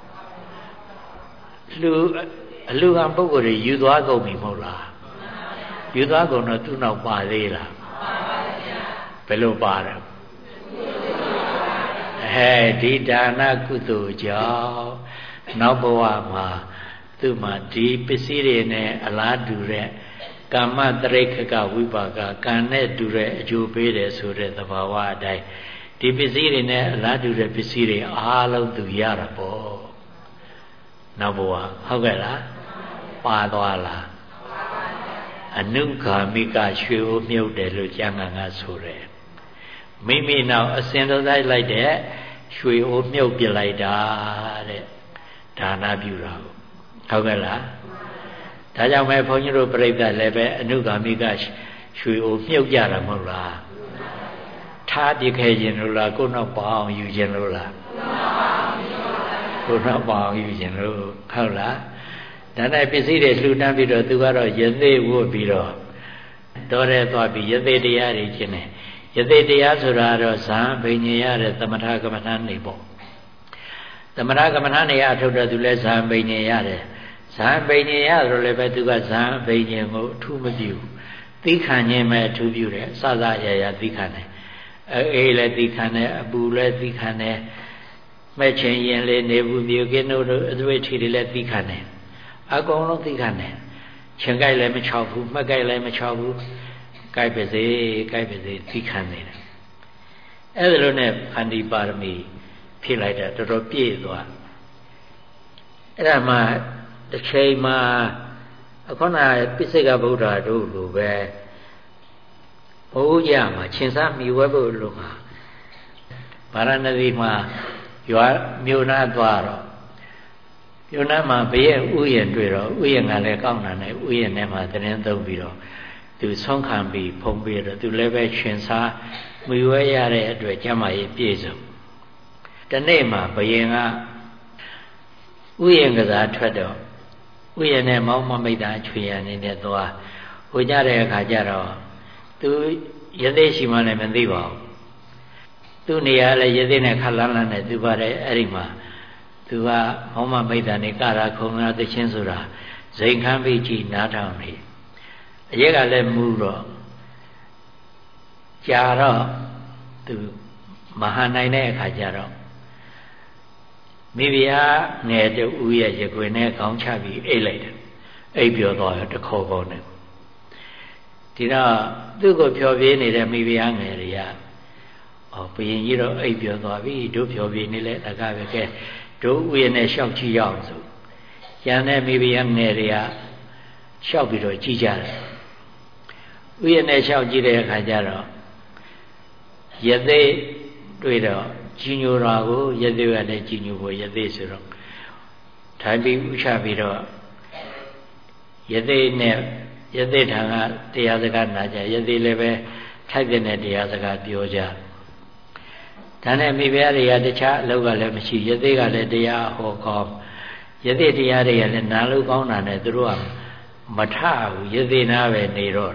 လှူအလှူကပုဂ္ဂိုလ်တွေယူသွားကုန်ပြီမဟုတ်လားယူသွားကုန်တော့သူ့နောက်ပါသေးလားဘယ်လိုပါတယ်ဟဲ့ဒီဒါနကုသိုလ်ကြောင့်နောက်ဘဝမှာသူ့မှာဒီပစ္စည်းတွေနဲ့အလားတူတဲ့ကာမတရိခကဝိပါကကံနဲ့တူတဲ့အကျိုးပေးတယ်ဆိုတဲ့သဘာဝအတိုင်းဒီပစ္စည်းတွေနဲ့အလားတူတဲ့ပစ္စည်းတွေအားလုံးသူရတာပေါ့နောက်ဘဝဟုတ်ကဲ့လားပါသွားလားအနုဂါမိကရွှေအိုးမြုပ်တယ်လို့ကျမ်းဂန်ကဆိုတယ်မိမိနောက်အစဉ်တော်လိုက်လိုက်တဲ့ရွှေအိုးမြုပ်ပြလိုက်တာတဲ့ဒါနပြုတာဟုတ်ကဲ့လားဒါကြောင့်ပဲဘုန်းကြီးတို့ပြိဿလည်းပဲအနုဂါမိကရွှေအိုးမြုပ်ကြတာမဟုတ်လားထားပြခဲ့ခြင်းလို့လားကိုယ်နောက်ပအောင်ယူခြင်းလို့လားကိုယ်နောက်ပအောင်ယူခြင်းလို့ဟုတ်လားဒါနဲ့ပစ္စည်းတွေလှူဒန်းပြီးတော့သူကတော့ယသိဝတ်ပြီးတော့တော်ရဲသွားပြီးယသိတရားတွေကျင့်တယ်ယသိတရားဆိုတာတော့ဇာဘိညာရတဲ့သမထကမ္မထာနေပေါ့သမထကမ္မထာနေရအထုတ်တော့သူလည်းဇာဘိညာရတယ်ဇာဘိညာရဆိုလည်းပဲသူကဇာဘိညာကိုအထူးမပြုသိခံခြင်းပဲအထူးပြုတယ်စသရရသိခံတယ်အေးလည်းသိခံတယ်အပူလည်းသိခံတယ်မဲ့ချင်းရင်လေးနေဘူးမြေကင်းတို့အသွေးထီတွေလည်းသိခံတယ်အကုန်လုံးသိခံတယ်ချင်ကြိုက်လည်းမချောက်ဘူးမှတ်ကြိုက်လည်းမချောက်ဘူးကြိုက်ပါစေကြိုက်ပါစေသိခံနေတယ်အဲ့ဒါလိုနဲ့ခန္တီပါရမီဖြည့်လိုက်တာတော်တော်ပြည့်သွားအဲ့ဒါမှတစ်ချိန်မှာအခုနပိစိကဗုဒ္ဓတို့လိုပဲဘုရားမှာရှင်သာမိဝဲဖို့လို့မှာဗာရာဏသီမှာရွာမြို့နာသွားတော့မြို့နာမှာဘုရားဥယျာဉ်တွေ့တော့ဥယျာဉ်ကလည်းကောင်းတာနဲ့ဥယျာဉ်ထဲမှာသတင်းသုံးပြီးတော့သူဆုံးခံပြီးဖုံးပြီးတော့သူလည်းပဲရှင်သာမိဝဲရတဲ့အတွက်ကျမ်းမာရေးပြည့်စုံတနေ့မှာဘုရင်ကဥယျာဉ်ကစားထွက်တော့ဥယျာဉ်နဲ့မောင်းမမိတ်တာချွေရနေနဲ့သွားဟိုကြတဲ့အခါကျတော့သူယသိရှိမှလည်းမသိပါဘူးသူနေရာလည်းယသိနဲ့ခလန်းလန်းနဲ့သူပါတယ်အဲ့ဒီမှာသူကမောင်းမမိတ်တာနေကရာခုံလာသချင်းဆိုတာဇိမ်ခမ်းပြီးကြည်နားထောင်နေအရက်ကလည်းမူတော့ကြာတော့သူမဟာနိုင်တဲ့အခါကျတော့မိဖုရားငယ်တူဦးရဲ့ရခွေနဲ့ခေါင်းချပြီးအိတ်လိုက်တယ်အိတ်ပြောသွားတော့တခေါ်ခေါ်နဲ့ဒီတော့သူ့ကိုဖြောပြေးနေတဲ့မိဖုရားငယ်တွေကအော်ဘုရင်ကြီးတော့အိတ်ပြောသွားပြီတို့ဖြောပြေးနေလဲတကားပဲကဲတို့ဦးရဲ့နဲ့ရှောက်ချီရအောင်ဆိုကျန်တဲ့မိဖုရားငယ်တွေကရှောက်ပြီးတော့ကြည်ကြတယ်ဦးရဲ့နဲ့ရှောက်ကြည့်တဲ့အခါကျတော့ယသိတွေ့တော့ကြီးညိုတာကိုယသိကလည်းကြီးညိုဖို့ယသိဆိုတော့ထိုင်ပြီးဥချပြီးတော့ယသိနဲ့ယသိထံကတရားစကားနာကြယသိလည်းပဲထိုက်တဲ့တရားစကားပြောကြဒါနဲ့မိဖုရားတွေကတခြားအလုပ်ကလည်းမရှိယသိကလည်းတရားဟောကောင်းယသိတရားတွေကလည်းနာလို့ကောင်းတာနဲ့သူတို့ကမထဘူးယသိနာပဲနေတော့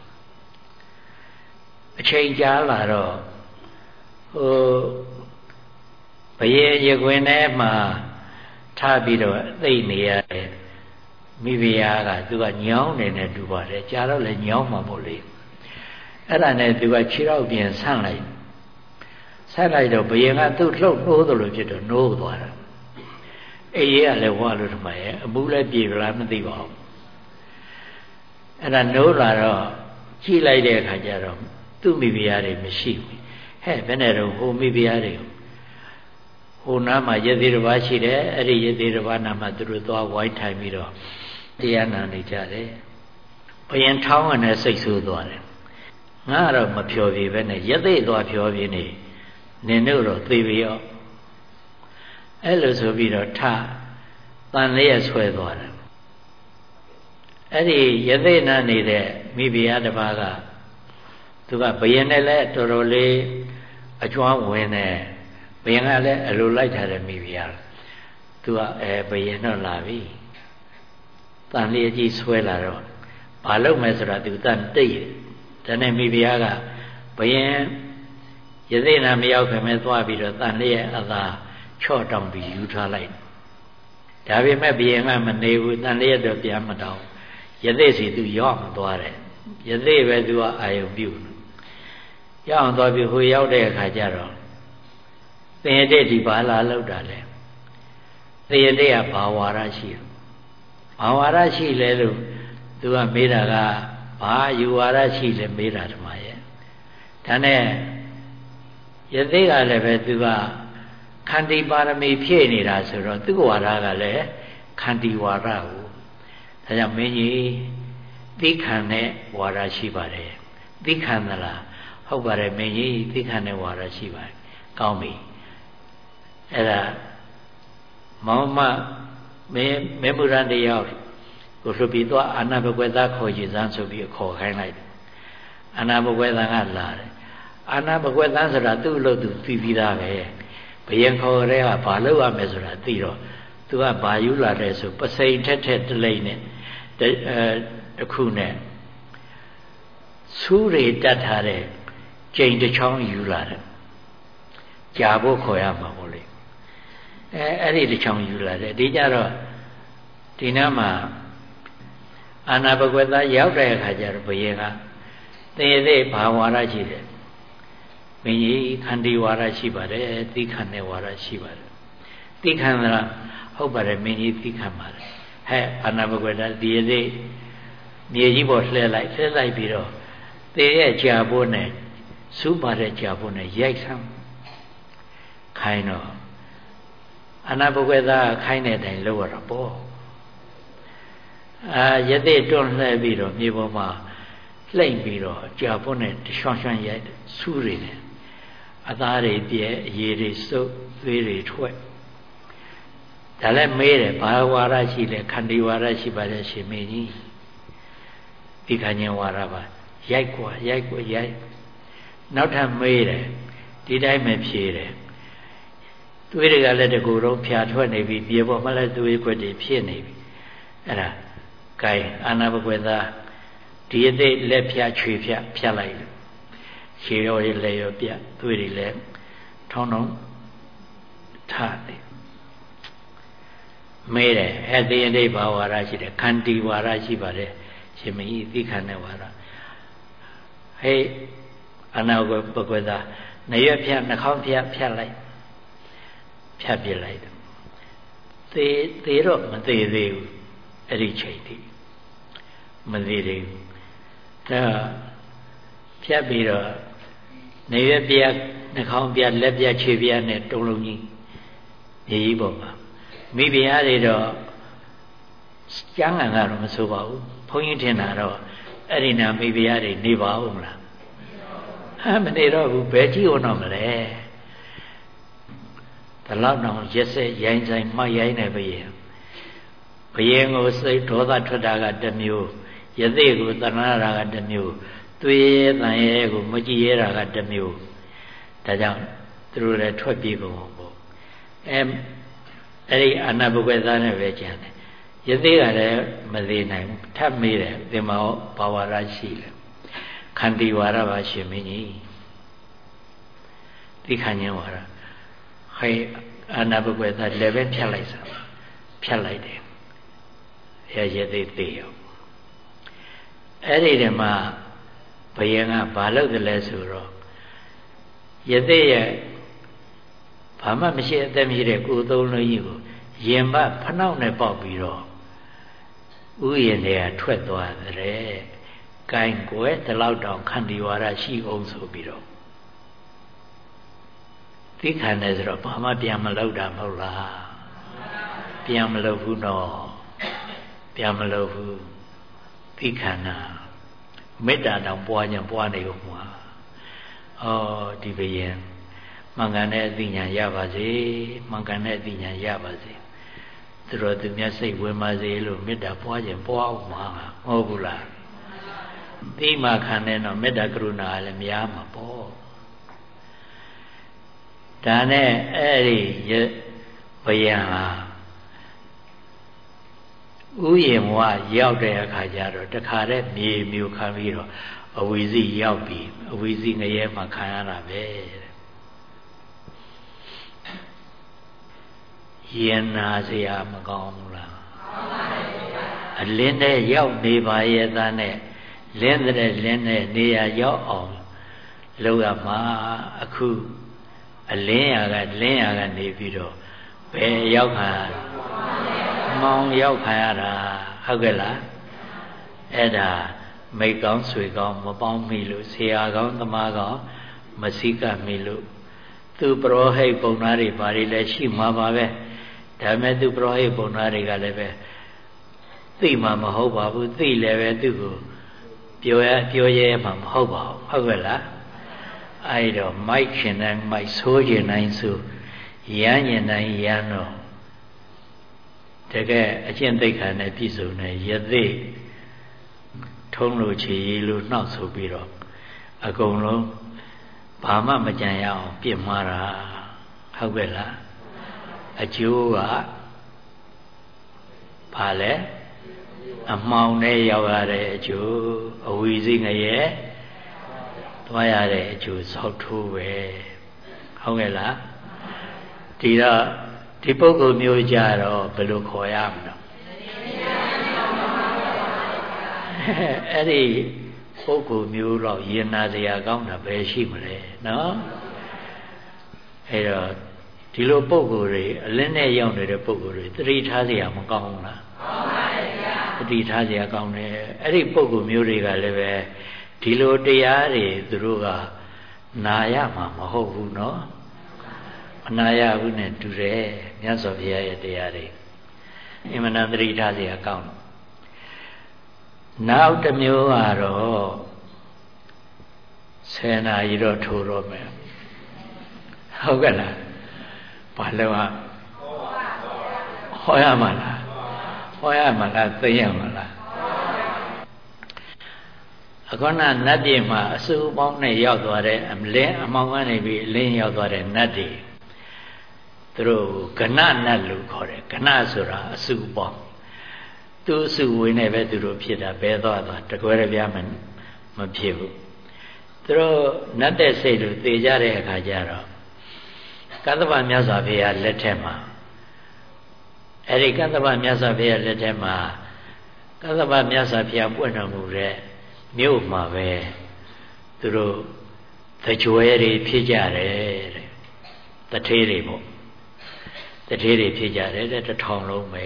အချိန်ကြာလာတော့ဟိုဘယေရခွင်ထဲမှာထားပြီးတော့သိနေရတယ်မိဖုရားကသူကညောင်းနေနဲ့တူပါတယ်ကြာတော့လည်းညောင်းမှာမို့လေအဲ့ဒါနဲ့သူကခြေထောက်ပြင်ဆန့်လိုက်ဆန့်လိုက်တော့ဘယင်ကသူ့လှုပ်နှိုးသလိုဖြစ်တော့နှိုးသွားတာအေးရကလည်းဝါလို့ထမရဲ့အပူလည်းပြေပလားမသိပါဘူးအဲ့ဒါနှိုးလာတော့ကြည့်လိုက်တဲ့အခါကျတော့သူ့မိဖုရားတွေမရှိဘူးဟဲ့ဘယ်နဲ့တော့ဟိုမိဖုရားတွေဟိုနားမှာယသိတစ်ပါးရှိတယ်အဲ့ဒီယသိတစ်ပါးနားမှာသူတို့သွားဝိုင်းထိုင်ပြီးတော့တရားနာနေကြတယ်ဘယင်ထောင်းရနဲ့စိတ်ဆိုးသွားတယ်ငါတော့မဖြောပြေပဲနဲ့ယသိသွားဖြောပြေနေနင်တို့တော့သေပြီရောအဲ့လိုဆိုပြီးတော့ထတန်လေးရဆွဲသွားတယ်အဲ့ဒီယသိနာနေတဲ့မိဖုရားတစ်ပါးကသူကဘယင်နဲ့လည်းတော်တော်လေးအကျွမ်းဝင်တယ်ဘယင်ကလည်းအလိုလိုက်ထားတယ်မိဖုရားသူကအဲဘယင်တော့လာပြီတန်လေးကြီးဆွဲလာတော့ဘာလုပ်မယ်ဆိုတာသူတန်တိတ်တယ်ဒါနဲ့မိဖုရားကဘယင်ယသိနာမရောက်ခင်မဲ့သွားပြီးတော့တန်လေးရဲ့အသာချော့တောင်ပြီးယူထားလိုက်ဒါပေမဲ့ဘယင်ကမနေဘူးတန်လေးတော့ပြန်မတောင်းယသိစီသူရောက်မသွားတယ်ယသိပဲသူကအာယုံပြုရောက်အောင်သွားပြီးဟိုရောက်တဲ့အခါကျတော့သင်ရတဲ့ဒီဘာလာလောက်တာလဲသင်ရတဲ့ကဘာဝါရရှိတယ်ဘာဝါရရှိလဲလို့သူကမေးတာကဘာယူဝါရရှိလဲမေးတာဓမ္မရဲ့ဒါနဲ့ယယသိကလည်းပဲသူကခန္တီပါရမီဖြည့်နေတာဆိုတော့သူ့ဝါဒကလည်းခန္တီဝါဒကိုဒါကြောင့်မင်းကြီးသိခံတဲ့ဝါဒရှိပါတယ်သိခံသလားဟုတ်ပါတယ်မင်းကြီးသိခံတဲ့ဝါဒရှိပါတယ်ကောင်းပြီအဲ့ဒါမောင်မမဲမဲမူရန်တယောက်ကိုလှုပ်ပြီးတော့အာနာဘကွေသားခေါ်ကြည်စမ်းဆိုပြီးခေါ်ခိုင်းလိုက်တယ်အာနာဘကွေသားကလာတယ်အာနာဘကွေသားဆိုတာသူ့လို့သူသိပြီးသားပဲဘယံခေါ်ရဲကဘာလုပ်ရမယ်ဆိုတာသိတော့သူကဘာယူလာတယ်ဆိုပစိန်ထက်ထက်တလိမ့်နဲ့အဲတစ်ခုနဲ့စူးတွေတတ်ထားတဲ့ကျိန်တစ်ချောင်းယူလာတယ်ကြာဖို့ခေါ်ရမှာပေါ့လေအဲအဲ့ဒီတစ်ချောင်းယူလာတယ်ဒီကြတော့ဒီနားမှာအာနာဘကွေသားရောက်တဲ့အခါကျတော့ဘယံကသေသေးဘာဝါဒရှိတယ်မင်းကြီးခန္တီဝါဒရှိပါတယ်သိခံတဲ့ဝါဒရှိပါတယ်သိခံလားဟုတ်ပါတယ်မင်းကြီးသိခံပါတယ်ဟဲ့အာနာဘကွေသားဒီသေးမြေကြီးပေါ်လှည့်လိုက်လှည့်လိုက်ပြီးတော့သေရဲ့ကြာဖို့နဲ့စူးပါတဲ့ကြာဖို့နဲ့ရိုက်ဆမ်းခိုင်းတော့အာနာဘကွေသားခိုင်းတဲ့အတိုင်းလုပ်ရတာပေါ့အာယသိတွန်းလှည့်ပြီးတော့မြေပေါ်မှာလှိမ့်ပြီးတော့ကြာဖို့နဲ့ရွှန်ရွှန်ရိုက်စူးတွေနဲ့အသားတွေပြဲအရည်တွေစုပ်သွေးတွေထွက်ဒါလည်းမေးတယ်ဘာဝါဒရှိလဲခန္တီဝါဒရှိပါတယ်ရှင်မင်းကြီးဒီခဏဝါဒပါရိုက်กว่าရိုက်กว่าရိုက်နောက်ထပ်မေးတယ်ဒီတိုင်းပဲဖြေတယ်သွေးတွေကလည်းတကူတော့ဖြာထွက်နေပြီပြေပေါ်မှလည်းသွေးခွက်တွေဖြစ်နေပြီအဲ့ဒါဂိုင်းအာနာဘကွေသားဒီအသိလက်ဖြာချွေဖြာဖြတ်လိုက်ခြေရောလေးလက်ရောပြသွေးတွေလည်းထောင်းထောင်းထားတယ်မေးတယ်အဲ့ဒီအတိဘာဝါဒရှိတယ်ခန္တီဝါဒရှိပါတယ်ရှင်မကြီးသိခံတဲ့ဝါဒဟေးအနာကိုပကွေသားနရွက်ဖြတ်နှာခေါင်းဖြတ်ဖြတ်လိုက်ဖြတ်ပြလိုက်တယ်သေသေတော့မသေးသေးဘူးအဲ့ဒီချိန်ထိမသေးသေးဘူးဒါဖြတ်ပြီးတော့နရွက်ပြနှာခေါင်းပြလက်ပြခြေပြနဲ့တုံးလုံးကြီးမြေကြီးပေါ်မှာမိဖုရားတွေတော့ကျမ်းဂန်ကတော့မဆိုပါဘူးဘုန်းကြီးထင်တာတော့အဲ့ဒီနာမိဖုရားတွေနေပါဦးမလားဟာမနေတော့ဘူးဘယ်ကြည့်အောင်တော့မလဲဒီလောက်တော့ရက်စက်ရိုင်းဆိုင်မှရိုင်းနေပြီဘယင်ကိုစိတ်ဒေါသထွက်တာကတစ်မျိုးယသိကိုတဏှာတာကတစ်မျိုးသွေးတန်ရဲကိုမကြည့်ရတာကတစ်မျိုးဒါကြောင့်သူတို့လည်းထွက်ပြေးကုန်ပေါ့အဲအဲ့ဒီအာနာဘကွေသားနဲ့ပဲကြံတယ်ယသိကလည်းမသေးနိုင်ဘူးထပ်မေးတယ်သင်္မောဘာဝရရှိလဲခန္တီဝါဒပါရှင်မင်းကြီးသိခံခြင်းဝါဒဟဲ့အာနာဘကွေသားလည်းပဲဖြတ်လိုက်စားဖြတ်လိုက်တယ်ရရသိသိရောအဲ့ဒီတည်းမှာဘယင်ကဘာလုပ်တယ်လဲဆိုတော့ယသိရဲ့ဘာမှမရှိအသက်မရှိတဲ့ကိုယ်သုံးလုံးကြီးကိုရင်မဖနှောက်နဲ့ပေါက်ပြီးတော့ဥယျာဉ်တွေကထွက်သွားတယ်။ကိုင်ကွယ်ဒီလောက်တောင်ခန္တီဝါဒရှိအောင်ဆိုပြီးတော့သိခံတယ်ဆိုတော့ဘာမှပြန်မလုပ်တာမဟုတ်လား။ပြန်မလုပ်ဘူးတော့ပြန်မလုပ်ဘူးသိခံတာမေတ္တာတောင်ပွားညံပွားနေဦးမှာ။အော်ဒီဘယင်မှန်ကန်တဲ့အသိဉာဏ်ရပါစေမှန်ကန်တဲ့အသိဉာဏ်ရပါစေသူတော်သူမြတ်စိတ်ဝင်ပါစေလို့မေတ္တာပွားခြင်းပွားအောင်မှာမဟုတ်ဘူးလားသိမှခံတဲ့တော့မေတ္တာကရုဏာလည်းများမှာပေါ့ဒါနဲ့အဲ့ဒီဘယံဟာဥယျာဉ်ဝရောက်တဲ့အခါကျတော့တခါတည်းမြေမျိုးခံပြီးတော့အဝီစီရောက်ပြီးအဝီစီငရဲမှာခံရတာပဲရင်နာစရာမကောင်းဘူးလားအလင်းနဲ့ရောက်နေပါရဲ့သားနဲ့လင်းတဲ့လင်းနဲ့နေရာရောက်အောင်လုပ်ရမှာအခုအလင်းရကလင်းရကနေပြီးတော့ဘယ်ရောက်ခါမောင်ရောက်ခါရတာဟုတ်ကဲ့လားအဲ့ဒါမိတ်ကောင်းဆွေကောင်းမပေါင်းမိလို့ဆရာကောင်းသမားကောင်းမစိကမိလို့သူပရောဟိတ်ပုံနာတွေဘာတွေလဲရှိမှာပါပဲဒါပေမဲ့သူပရောဟိတ်ပုံနာတွေကလည်းပဲသိမှာမဟုတ်ပါဘူးသိလည်းပဲသူ့ကိုပြောရပြောရဲမှာမဟုတ်ပါဘူးဟုတ်ကဲ့လားအဲ့တော့မိုက်ခင်တိုင်းမိုက်ဆိုးခင်တိုင်းဆိုရမ်းရင်တိုင်းရမ်းတော့တကယ်အကျင့်သိက္ခာနဲ့ပြည့်စုံတဲ့ယသိထုံးလို့ချီလို့နှောက်ဆိုပြီးတော့အကုန်လုံးဘာမှမကြံရအောင်ပြစ်မှားတာဟုတ်ကဲ့လားအကျိုးကဘာလဲအမှောင်နဲ့ရောက်ရတဲ့အကျိုးအဝီစိငရဲသွားရတဲ့အကျိုးဆောက်ထိုးပဲဟုတ်ကဲ့လားဒီတော့ဒီပုဂ္ဂိုလ်မျိုးကြတော့ဘယ်လိုခေါ်ရမလဲအဲ့ဒီပုဂ္ဂိုလ်မျိုးတော့ရင်နာစရာကောင်းတာပဲရှိမလဲနော်အဲ့တော့ဒီလိုပုဂ္ဂိုလ်တွေအလင်းနဲ့ရောက်နေတဲ့ပုဂ္ဂိုလ်တွေသတိထားစရာမကောင်းဘူးလားကောင်းပါရဲ့ဗျာသတိထားစရာကောင်းတယ်အဲ့ဒီပုဂ္ဂိုလ်မျိုးတွေကလည်းပဲဒီလိုတရားတွေသူတို့ကနာရမှာမဟုတ်ဘူးနော်မနာရဘူးနဲ့တူတယ်မြတ်စွာဘုရားရဲ့တရားတွေအမှန်တန်သတိထားစရာကောင်းတယ်နောက်တစ်မျိုးကတော့ဆယ်နာရီတော့ထိုးတော့မယ်ဟုတ်ကဲ့လားဘာလို့ဟာဟောရမှာလားဟောရမှာလားသိရမှာလားအခုနနတ်ပြည်မှာအစုပေါင်းနဲ့ရောက်သွားတဲ့အလင်းအမောင်ကနေပြီးအလင်းရောက်သွားတဲ့နတ်တွေသူတို့ကဏနတ်လို့ခေါ်တယ်ကဏဆိုတာအစုပေါင်းသူအစုဝင်နေပဲသူတို့ဖြစ်တာဘဲသွားသွားတကွဲရပြားမမဖြစ်ဘူးသူတို့နတ်တဲ့စိတ်လို့သိကြတဲ့အခါကျတော့ကသဗ္ဗမြတ်စွာဘုရားလက်ထက်မှာအဲ့ဒီကသဗ္ဗမြတ်စွာဘုရားလက်ထက်မှာကသဗ္ဗမြတ်စွာဘုရားပွင့်တော်မူတဲ့မြို့မှာပဲသူတို့သကြွယ်တွေဖြစ်ကြတယ်တဲ့တထေးတွေပေါ့တထေးတွေဖြစ်ကြတယ်တဲ့တစ်ထောင်လုံးပဲ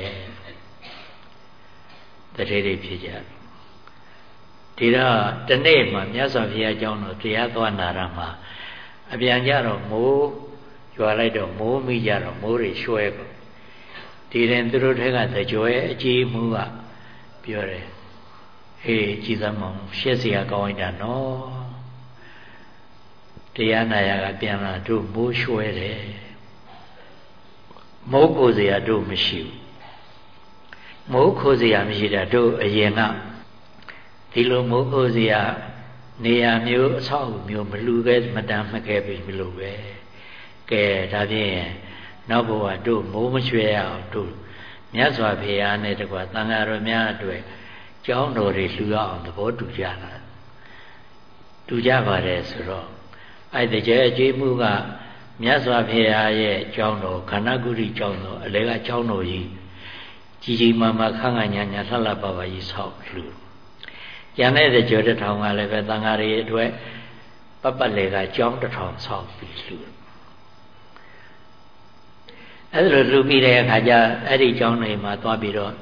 တထေးတွေဖြစ်ကြဒီတော့တနေ့မှာမြတ်စွာဘုရားကျောင်းတော်တရားသွားနာရမှာအပြန်ကြတော့မိုးရွာလိုက်တော့မိုးမိကြတော့မိုးတွေရွှဲကုန်ဒီရင်သူတို့ထက်ကသကြွယ်အကြီးမှုကပြောတယ်ဟေးကြည်သမောင်ရှက်เสียကောင်းလိုက်တာနော်တရားနာရကပြန်လာတို့မိုးရွှဲတယ်မိုးကိုစရာတို့မရှိဘူးမိုးခိုးစရာမရှိတာတို့အရင်ကဒီလိုမိုးခိုးစရာနေရာမျိုးအဆောက်အဦမျိုးမလူခဲ့မတမ်းမခဲ့ပြီမလို့ပဲကဲဒါဖြင့်နောက်ဘဝတို့မိုးမရွှဲရအောင်တို့မြတ်စွာဘုရားနဲ့တကွာသံဃာတော်များအတွက်ကျောင်းတော်တွေလှူရအောင်သဘောတူကြတာတူကြပါတယ်ဆိုတော့အဲ့ဒီကျဲအကျေးမှုကမြတ်စွာဘုရားရဲ့ကျောင်းတော်ခန္ဓာကုရိကျောင်းတော်အလေကကျောင်းတော်ကြီးကြီးကြီးမားမားခန့်ခန့်ညာညာလှလှပပကြီးဆောက်လှူကျန်တဲ့ကျော်တစ်ထောင်ကလည်းပဲသံဃာတွေအတွက်ပပလေကကျောင်းတစ်ထောင်ဆောက်ပြီးလှူအဲ့ဒါလိုလှူပြီးတဲ့အခါကျအဲ့ဒီကျောင်းတွေမှာသွားပြီးတော့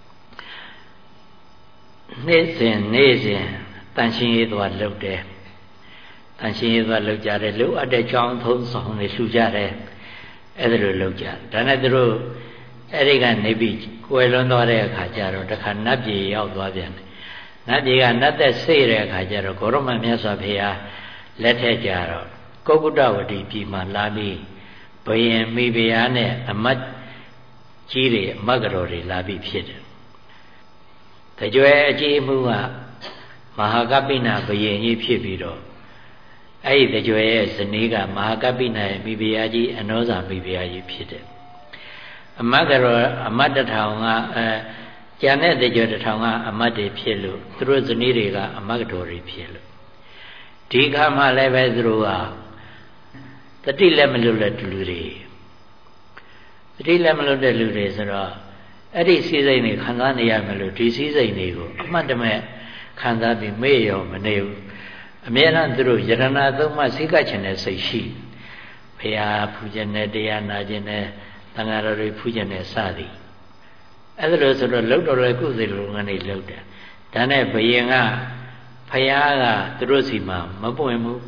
နေ့စဉ်နေ့စဉ်တန်ရှင်းရေးသွားလုပ်တယ်တန်ရှင်းရေးသွားလုပ်ကြတယ်လှူအပ်တဲ့ကျောင်းထုံးဆောင်တွေလှူကြတယ်အဲ့ဒါလိုလုပ်ကြဒါနဲ့သူတို့အဲ့ဒီကနေပြီးကွယ်လွန်သွားတဲ့အခါကျတော့တခါနတ်ပြည်ရောက်သွားပြန်တယ်နတ်ပြည်ကနတ်သက်စိတ်တဲ့အခါကျတော့ဂေါရမမြတ်စွာဘုရားလက်ထက်ကြတော့ကုက္ကုတဝတီပြည်မှာလာပြီးဘယင်မိဖုရားနဲ့အမတ်ကြီးတွေအမတ်ကတော်တွေလာပြီးဖြစ်တယ်တကြွယ်အကြီးမှုကမဟာကပိနာဘယင်ကြီးဖြစ်ပြီးတော့အဲ့ဒီတကြွယ်ရဲ့ဇနီးကမဟာကပိနာရဲ့မိဖုရားကြီးအနောဇာမိဖုရားကြီးဖြစ်တယ်အမတ်ကတော်အမတ်တထောင်ကအဲကျန်တဲ့တကြွတထောင်ကအမတ်တွေဖြစ်လို့သူတို့ဇနီးတွေကအမတ်တော်တွေဖြစ်လို့ဒီခါမှလည်းပဲသူတို့ကတတိလည်းမလွတ်တဲ့လူတွေတတိလည်းမလွတ်တဲ့လူတွေဆိုတော့အဲ့ဒီစည်းစိမ်တွေခံစားနေရမယ်လို့ဒီစည်းစိမ်တွေကိုအမှတ်တမဲ့ခံစားပြီးမေ့ရောမနေဘူးအမြဲတမ်းသူတို့ယရဏသုံးပါးစိတ်ကချင်တဲ့စိတ်ရှိဘုရားဖူးခြင်းနဲ့တရားနာခြင်းနဲ့သံဃာတော်တွေဖူးခြင်းနဲ့စသည်အဲ့ဒါလို့ဆိုတော့လှုပ်တော်တဲ့ကုသိုလ်လုပ်ငန်းတွေလုပ်တယ်ဒါနဲ့ဘယင်ကဖယားကသူတို့စီမှာမပွင့်ဘူး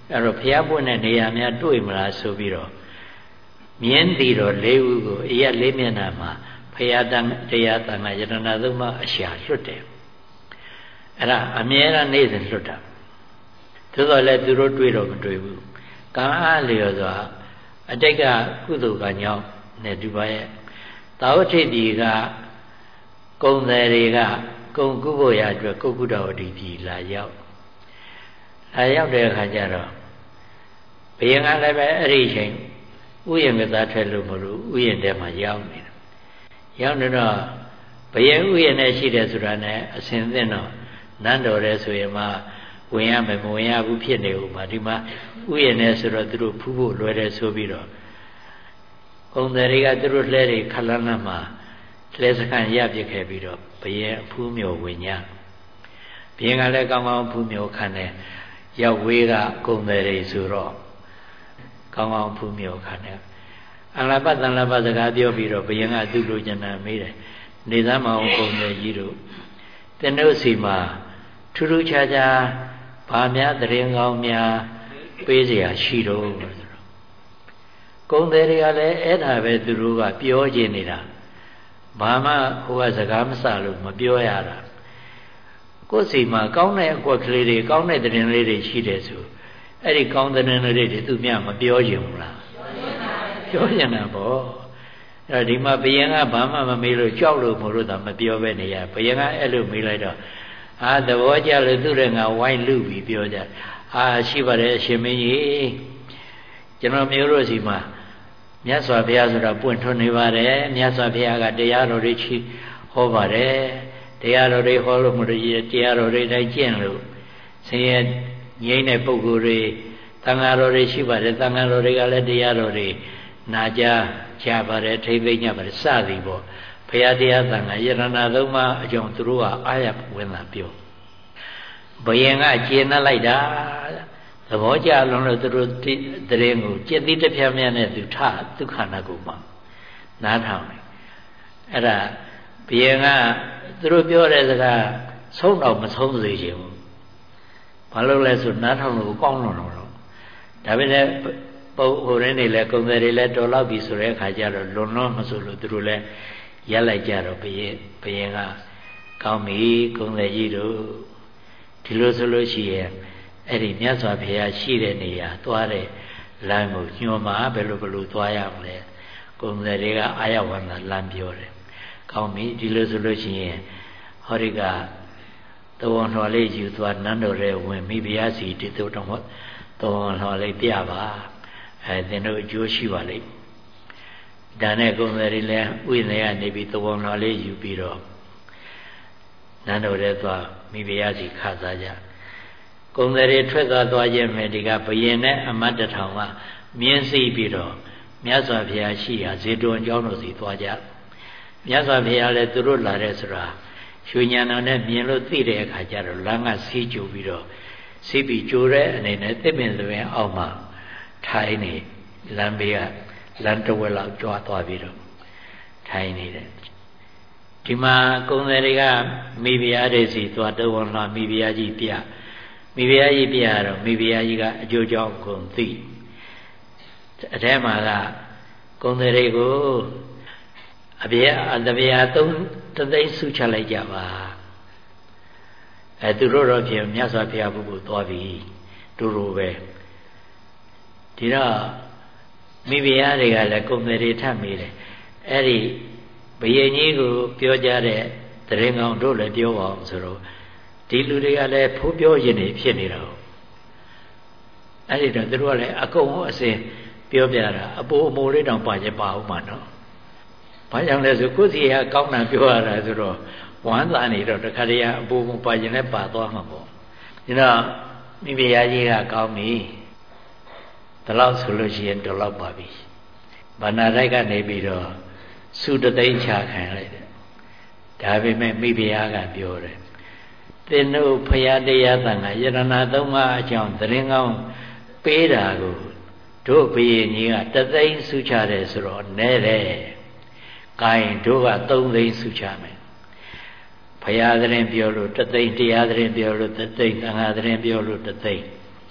အဲ့တော့ဘုရားပွင့်တဲ့နေရာများတွေ့မလားဆိုပြီးတော့မြင်းတီတော်လေးဦးကိုအရက်လေးမျက်နှာမှာဘုရားတန်တရားတန်ခါယတနာသုံးပါးအရှာလွတ်တယ်အဲ့ဒါအမြဲတမ်းနေ့စဉ်လွတ်တာသို့တော်လည်းသူတို့တွေ့တော့မတွေ့ဘူးကံအားလျော်စွာအတိတ်ကကုသိုလ်ကံကြောင့်နဲ့ဒီပါရဲ့တာဝတိပြည်ကကုံတယ်တွေကကုံကုဖို့ရအတွက်ကုက္ကုတဝတိပြည်လာရောက်လာရောက်တဲ့အခါကျတော့ဘုရင်ကလည်းပဲအဲ့ဒီအချိန်ဥယျာဉ်ကစားထွက်လို့မလို့ဥယျာဉ်ထဲမှာရောက်နေတယ်ရောက်နေတော့ဘုရင်ဥယျာဉ်နဲ့ရှိတယ်ဆိုတာနဲ့အစဉ်သင့်တော့နန်းတော်ရဲဆိုရင်မှဝင်ရမယ်မဝင်ရဘူးဖြစ်နေဦးမှာဒီမှာဥယျာဉ်နဲ့ဆိုတော့သူတို့ဖူးဖို့လွယ်တယ်ဆိုပြီးတော့ကုံတယ်တွေကသူတို့လှဲတွေခလန်းလန်းမှာလဲစကန်ရပြစ်ခဲ့ပြီးတော့ဘုရင်ဖူးမြော်ဝင်ညဘုရင်ကလည်းကောင်းကောင်းဖူးမြော်ခံတယ်ရောက်ဝေးကကုံတယ်တွေဆိုတော့ကောင်းကောင်းဖူးမြော်ခံတယ်အလပတ်တန်လပတ်စကားပြောပြီးတော့ဘုရင်ကသူ့လိုချင်တာမေးတယ်နေသားမအောင်ကုံတယ်ကြီးတို့တင်တို့စီမှာထူးထူးခြားခြားဘာများတရင်ကောင်းများပေးเสียရှိတော့ကုံတယ်တွေကလည်းအဲ့ဒါပဲသူတို့ကပြောကျင်နေတာဘာမှဟိုကစကားမစလို့မပြောရတာကိုယ်စီမှာကောင်းတဲ့အကွက်ကလေးတွေကောင်းတဲ့တရင်လေးတွေရှိတယ်ဆိုအဲ့ဒီကောင်းတဲ့တရင်လေးတွေသူမြမပြောကျင်ဘူးလားပြောကျင်တာပေါ့အဲ့ဒီမှာဘုရင်ကဘာမှမမေးလို့ကြောက်လို့မို့လို့သာမပြောပဲနေရဘုရင်ကအဲ့လိုမေးလိုက်တော့အာသဘောကျလို့သူ့ရဲ့ငါဝိုင်းလူပြီးပြောကြအာရှိပါတယ်အရှင်မင်းကြီးကျွန်တော်မျိုးတို့စီမှာမြတ်စွာဘုရားဆိုတာပွင့်ထွန်းနေပါတယ်မြတ်စွာဘုရားကတရားတော်တွေချီဟောပါတယ်တရားတော်တွေဟောလို့မလို့တရားတော်တွေတိုင်းကျင့်လို့ဆင်းရဲငြိမ်းတဲ့ပုဂ္ဂိုလ်တွေသံဃာတော်တွေရှိပါတယ်သံဃာတော်တွေကလည်းတရားတော်တွေနာကြားကြပါတယ်ထိမ့်သိမ့်ကြပါတယ်စသည်ပေါ့ဘုရားတရားသံဃာယရဏသုံးပါးအကြောင်းသူတို့ကအားရဝင်လာပြောဘယင်ကကျေနပ်လိုက်တာသဘောကျလုံးလို့သူတို့တရင်ကိုจิตတိတစ်ဖြတ်မြတ်နဲ့သူထဒုက္ခနာကိုမှနားထောင်တယ်အဲ့ဒါဘယင်ကသူတို့ပြောတဲ့စကားဆုံးတော့မဆုံးစေချင်ဘူးဘာလို့လဲဆိုနားထောင်လို့ကောင်းလို့တော့ဒါပေမဲ့ပုံဟိုရင်းနေလဲကုံတယ်တွေလဲတော်လောက်ပြီဆိုတဲ့အခါကျတော့လွန်လွန်မဆိုလို့သူတို့လဲရက်လိုက်ကြတော့ဘယင်ဘယင်ကကောင်းပြီကုံတယ်ကြီးတို့ဒီလိုဆိုလို့ရှိရင်အဲ့ဒီမြတ်စွာဘုရားရှိတဲ့နေရာသွားတဲ့လမ်းကိုညွှန်မှာဘယ်လိုဘယ်လိုသွားရမလဲကုံတယ်တွေကအာရဝန္တာလမ်းပြောတယ်ကောင်းပြီဒီလိုဆိုလို့ရှိရင်ဟောဒီကသဝံတော်လေးယူသွားနန်းတော်ထဲဝင်မိဘုရားစီတိတို့တော့သဝံတော်လေးပြပါအဲသင်တို့အကျိုးရှိပါလိမ့်ဒါနဲ့ကုံတယ်တွေလည်းဥယျာဉ်ကနေပြီးသဝံတော်လေးယူပြီးတော့နန်းတော်ထဲသွားမိဘုရားစီခစားကြကုံတယ်တွေထွက်သွားသွားခြင်းပဲဒီကဘယင်နဲ့အမတ်တထောင်ကမြင်းစီပြီးတော့မြတ်စွာဘုရားရှိရာဇေတဝန်ကျောင်းတော်စီသွားကြမြတ်စွာဘုရားလည်းသူတို့လာတဲ့ဆိုတာရွှေဉာဏ်တော်နဲ့မြင်လို့သိတဲ့အခါကျတော့လမ်းကစီးကြိုပြီးတော့စီးပြီးကြိုတဲ့အနေနဲ့သစ်ပင်လွင်အောက်မှာထိုင်နေလမ်းဘေးကလမ်းတစ်ဝက်လောက်ကြွားသွားပြီးတော့ထိုင်နေတယ်ဒီမှာကုံတယ်တွေကမိဖုရားတွေစီသွားတဝန်လာမိဖုရားကြီးပြမိဖုရားကြီးပြတော့မိဖုရားကြီးကအကျိုးကြောင့်ကုန်သိအထဲမှာကကုံတယ်တွေကိုအပြည့်အတပြားသုံးတသိန်းစုချလိုက်ကြပါအဲသူတို့တော့ပြင်မြတ်စွာဘုရားဘုကိုသွားပြီတို့လိုပဲဒီတော့မိဖုရားတွေကလည်းကုံတယ်တွေထပ်မိတယ်အဲ့ဒီဘယင်ကြီးကိုပြောကြတဲ့တရင်ကောင်တို့လည်းပြောပါအောင်ဆိုတော့ဒီလူတွေကလည်းဖိုးပြောရင်နေဖြစ်နေတာဟုတ်အဲ့ဒီတော့သူတို့ကလည်းအကုန်အစင်ပြောပြတာအပိုးအမိုးလေးတောင်ပါချင်ပါဦးမှာနော်ဘာကြောင့်လဲဆိုကိုယ်စီကကောင်းတာပြောရတာဆိုတော့ဝမ်းသာနေတော့တခါတည်းအပိုးမပါချင်လည်းပါသွားမှာပေါ့ဒါတော့မိဖုရားကြီးကကောင်းပြီဒီလောက်ဆိုလို့ရှိရင်ဒီလောက်ပါပြီဗန္နာတိုက်ကနေပြီးတော့စုတသိန်းချခံလိုက်တယ်ဒါပေမဲ့မိဖုရားကပြောတယ်သင်တို့ဖရာတရားသံဃာယရဏသုံးပါးအကြောင်းသတင်းကောင်းပေးတာကိုတို့ဘုရင်ကြီးကတသိန်းစုချတယ်ဆိုတော့နဲတယ်။ကိုင်းတို့ကသုံးသိန်းစုချမယ်။ဖရာသတင်းပြောလို့တသိန်းတရားသတင်းပြောလို့တသိန်းသံဃာသတင်းပြောလို့တသိန်း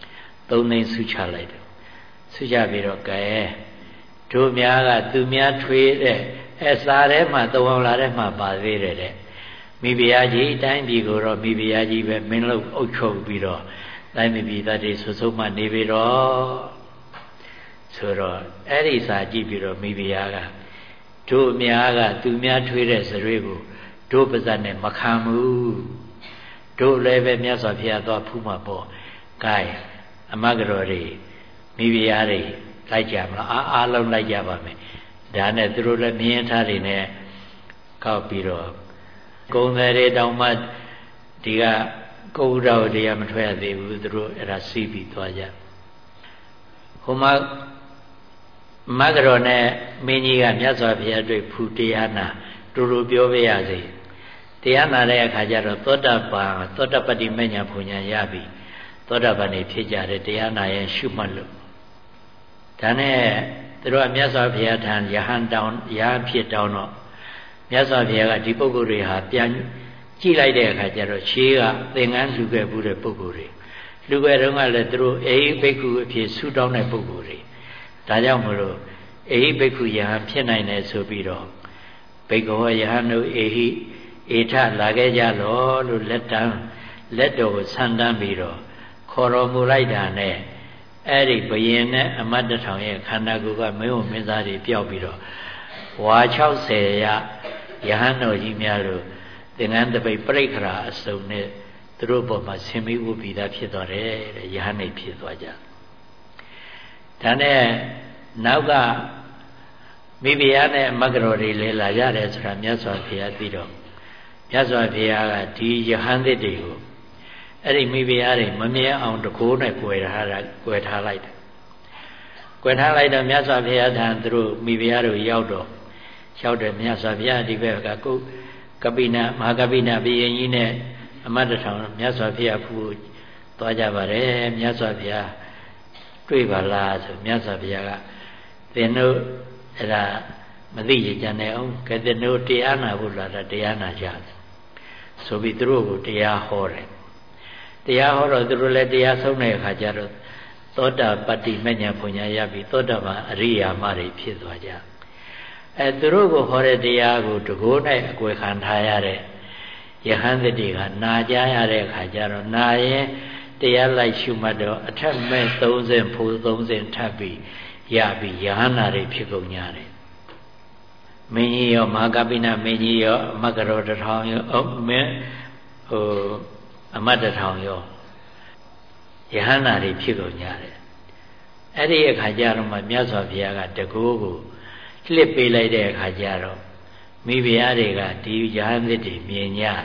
သုံးသိန်းဆုချလိုက်တယ်ဆုချပြီးတော့ကဲတို့များကသူများထွေးတဲ့အဲစားထဲမှာသုံးအောင်လာတဲ့မှာပါသေးတယ်တဲ့မိဖုရားကြီးတိုင်းပြည်ကိုတော့မိဖုရားကြီးပဲမင်းလို့အုပ်ချုပ်ပြီးတော့တိုင်းပြည်သားတွေဆွဆုံးမှနေပြီတော့ဆိုတော့အဲ့ဒီစာကြည့်ပြီးတော့မိဖုရားကတို့များကသူများထွေးတဲ့စရွေးကိုတို့ပါဇက်နဲ့မခံဘူးတို့လည်းပဲမြတ်စွာဘုရားသွားဖူးမှာပေါ့ gain အမကတော်တွေမိဖုရားတွေလိုက်ကြမလားအားအားလုံးလိုက်ကြပါမယ်ဒါနဲ့သူတို့လည်းမြင်းထားတွေနဲ့ကောက်ပြီးတော့ကုံတယ်တွေတောင်မှဒီကကုတ်တော်တရားမထွက်ရသေးဘူးသူတို့အဲ့ဒါစီးပြီးသွားကြဟိုမှာမကတော်နဲ့မင်းကြီးကမြတ်စွာဘုရားတွေ့ဖူတရားနာတူတူပြောပြရစေတရားနာတဲ့အခါကျတော့သောတာပန်သောတပတ္တိမဉ္ဇဉ်ဘုံညာရပြီသောတာပန်နေဖြစ်ကြတယ်တရားနာရင်ရှုမှတ်လို့ဒါနဲ့သူတို့ကမြတ်စွာဘုရားထံယဟန်တောင်းရဖြစ်တောင်းတော့မြတ်စွာဘုရားကဒီပုဂ္ဂိုလ်တွေဟာပြန်ကြည့်လိုက်တဲ့အခါကျတော့ရှေးကသင်္ကန်းလှူခဲ့မှုတဲ့ပုဂ္ဂိုလ်တွေလှူခဲ့တုန်းကလည်းသူတို့အေဟိဘိက္ခုအဖြစ်ဆူတောင်းတဲ့ပုဂ္ဂိုလ်တွေဒါကြောင့်မလို့အေဟိဘိက္ခုယဟန်ဖြစ်နိုင်တယ်ဆိုပြီးတော့ဘိက္ခဝယဟန်တို့အေဟိဧထလာခဲ့ကြလောလို့လက်တန်းလက်တော်ကိုဆန်းတန်းပြီးတော့ခေါ်တော်မူလိုက်တာနဲ့အဲ့ဒီဘယင်နဲ့အမတ်တထောင်ရဲ့ခန္ဓာကိုယ်ကမင်းတို့မင်းသားတွေပျောက်ပြီးတော့ဝါ၆၀ရယဟန်တော်ကြီးများလို့သင်္ကန်းတပိတ်ပြိခရာအစုံနဲ့သူတို့ပေါ်မှာဆင်မိဥပိဒါဖြစ်သွားတယ်တဲ့ယဟန်နေဖြစ်သွားကြဒါနဲ့နောက်ကမိဖုရားနဲ့မကတော်တွေလဲလာရတယ်ဆိုတာမြတ်စွာဘုရားသိတော့မြတ်စွာဘုရားကဒီယဟန်သစ်တွေကိုအဲ့ဒီမိဖုရားတွေမမြဲအောင်တကိုးနဲ့ကွယ်ထားတာကွယ်ထားလိုက်တယ်ကွယ်ထားလိုက်တော့မြတ်စွာဘုရားထံသူတို့မိဖုရားတို့ရောက်တော့ရောက်တယ်မြတ်စွာဘုရားဒီဘက်ကကိုကပိနမဟာကပိနဘုရင်ကြီးနဲ့အမတ်တထောင်မြတ်စွာဘုရားဖူးသွားကြပါတယ်မြတ်စွာဘုရားတွေ့ပါလားဆိုမြတ်စွာဘုရားကသင်တို့အဲ့ဒါမသိရကြနဲ့အောင်ကဲသင်တို့တရားနာဖို့လာတာတရားနာကြတယ်ဆိုပြီးသူတို့ကိုတရားဟောတယ်တရားဟောတော့သူတို့လည်းတရားဆုံးတဲ့အခါကျတော့သောတာပတ္တိမဉ္ဇဉ်ဘုံညာရပြီသောတာပန်အရိယာမတွေဖြစ်သွားကြအဲသူတို့ကိုဟောတဲ့တရားကိုတကိုး၌အကွယ်ခံထားရတဲ့ယဟန်သတိကနာကြရတဲ့အခါကျတော့နာရင်တရားလိုက်ရှုမှတ်တော့အထက်မဲ့သုံးဆင့်ဖို့သုံးဆင့်ထပ်ပြီးရပြီးယဟန်နာတွေဖြစ်ကုန်ကြတယ်မင်းကြီးရောမဟာကပိနမင်းကြီးရောအမကရောတထောင်ရောအမင်းဟိုအမတ်တထောင်ရောယဟန္တာတွေဖြစ်ကုန်ကြတယ်အဲ့ဒီအခါကျတော့မှမြတ်စွာဘုရားကတကူကိုလှစ်ပေးလိုက်တဲ့အခါကျတော့မိဖုရားတွေကဒီယဟန်သစ်တွေမြင်ကြ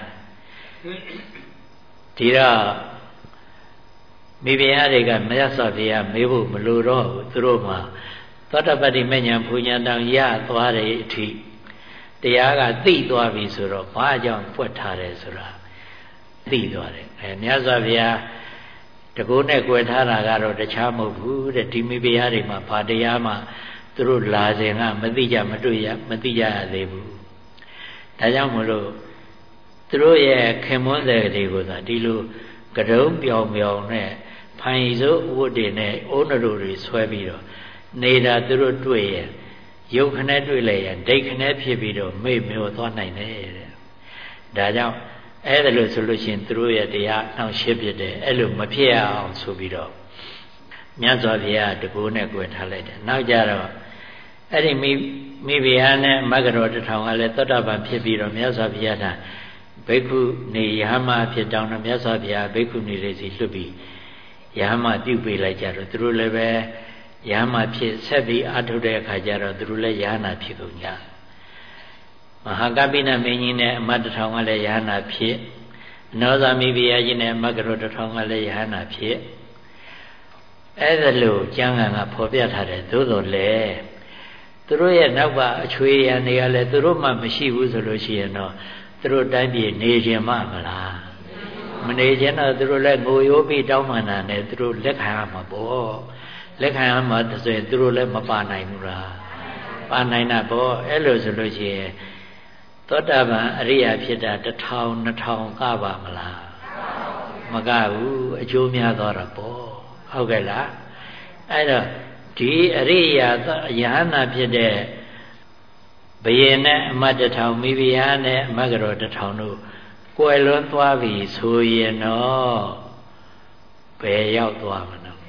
ဒီတော့မိဖုရားတွေကမြတ်စွာဘုရားမေးဖို့မလိုတော့ဘူးသူတို့မှသောတပတ္တိမဉ္ဇဉ်ဘုံညာတောင်ရသွားတဲ့အထိတရားကသိသွားပြီဆိုတော့ဘာကြောင့်ဖွက်ထားတယ်ဆိုတာသိသွားတယ်အဲမြတ်စွာဘုရားတကိုးနဲ့ကြွယ်ထားတာကတော့တခြားမဟုတ်ဘူးတဲ့ဒီမိဖုရားတွေမှာဘာတရားမှသူတို့လာစဉ်ကမသိကြမတွေ့ရမသိကြရသေးဘူးဒါကြောင့်မလို့သူတို့ရဲ့ခင်မွန်းတဲ့တွေကိုသာဒီလိုကတုံးပြောင်ပြောင်နဲ့ဖိုင်စိုးဥဝတ်တွေနဲ့အိုးနတို့တွေဆွဲပြီးတော့နေတာသူတို့တွေ့ရင်ရုပ်ခနဲ့တွေ့လိုက်ရင်ဒိတ်ခနဲ့ဖြစ်ပြီးတော့မေ့မျောသွားနိုင်တယ်တဲ့ဒါကြောင့်အဲ့ဒါလို့ဆိုလို့ရှိရင်သူတို့ရဲ့တရားနှောင့်ယှက်ဖြစ်တယ်အဲ့လိုမဖြစ်အောင်ဆိုပြီးတော့မြတ်စွာဘုရားတကူနဲ့ကြွယ်ထားလိုက်တယ်နောက်ကြတော့အဲ့ဒီမိမိဘုရားနဲ့မဂ္ဂရောတထောင်ကလည်းသောတာပန်ဖြစ်ပြီးတော့မြတ်စွာဘုရားကဘိက္ခုနေယဟမဖြစ်တောင်းတော့မြတ်စွာဘုရားဘိက္ခုနေလေးစီလွတ်ပြီးယဟမပြုတ်ပေးလိုက်ကြတော့သူတို့လည်းပဲယဟမဖြစ်ဆက်ပြီးအထုတ်တဲ့အခါကျတော့သူတို့လည်းယဟနာဖြစ်ကုန်ကြမဟာကပိနမင်းကြီးနဲ့အမတ်တထောင်ကလည်းယဟနာဖြစ်နောဇာမိဘုရားကြီးနဲ့မဂ္ဂရောတထောင်ကလည်းယဟနာဖြစ်အဲ့ဒါလို့ကျမ်းဂန်ကဖော်ပြထားတယ်သို့တော်လည်းသူတို့ရဲ့နောက်ကအချွေရံတွေကလည်းသူတို့မှမရှိဘူးဆိုလို့ရှိရင်တော့သူတို့တိုင်းပြည်နေခြင်းမမလားမနေခြင်းတော့သူတို့လည်းငိုရိုးပြီးတောင်းပန်တာနဲ့သူတို့လက်ခံရမှာပေါ့လက်ခံရမှာဆိုရင်သူတို့လည်းမပါနိုင်ဘူးလားပါနိုင်တာပေါ့အဲ့လိုဆိုလို့ရှိရင်သောတာပန်အရိယာဖြစ်တာတစ်ထောင်နှစ်ထောင်ကပါမလားမကဘူးအကျိုးများသွားတာပေါ့ဟုတ်ကဲ့လားအဲ့တော့ဒီအရိယာယဟနာဖြစ်တဲ့ဘယင်နဲ့အမတ်တထောင်မိဖုရားနဲ့အမတ်ကတော်တထောင်တို့ကွယ်လွန်သွားပြီဆိုရင်တော့ဘယ်ရောက်သွားမလဲ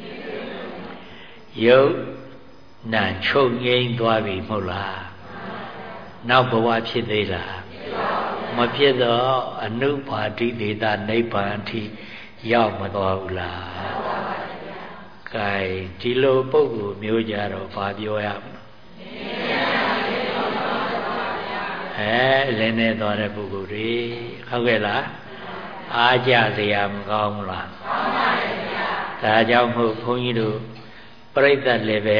ယုတ်နံချုပ်ငိမ့်သွားပြီမဟုတ်လားနောက်ဘဝဖြစ်သေးလားမဖြစ်တော့အနုပါတိဒေတာနိဗ္ဗာန်အထိရောက်မသွားဘူးလားကဲဒီလိုပုဂ္ဂိုလ်မျိုးကြတော့ဘာပြောရမလဲအဲလင်းနေသွားတဲ့ပုဂ္ဂိုလ်တွေဟုတ်ကဲ့လားအားကြစရာမကောင်းဘူးလားကောင်းပါရဲ့ဗျာဒါကြောင့်မို့ဘုန်းကြီးတို့ပြိဿလည်းပဲ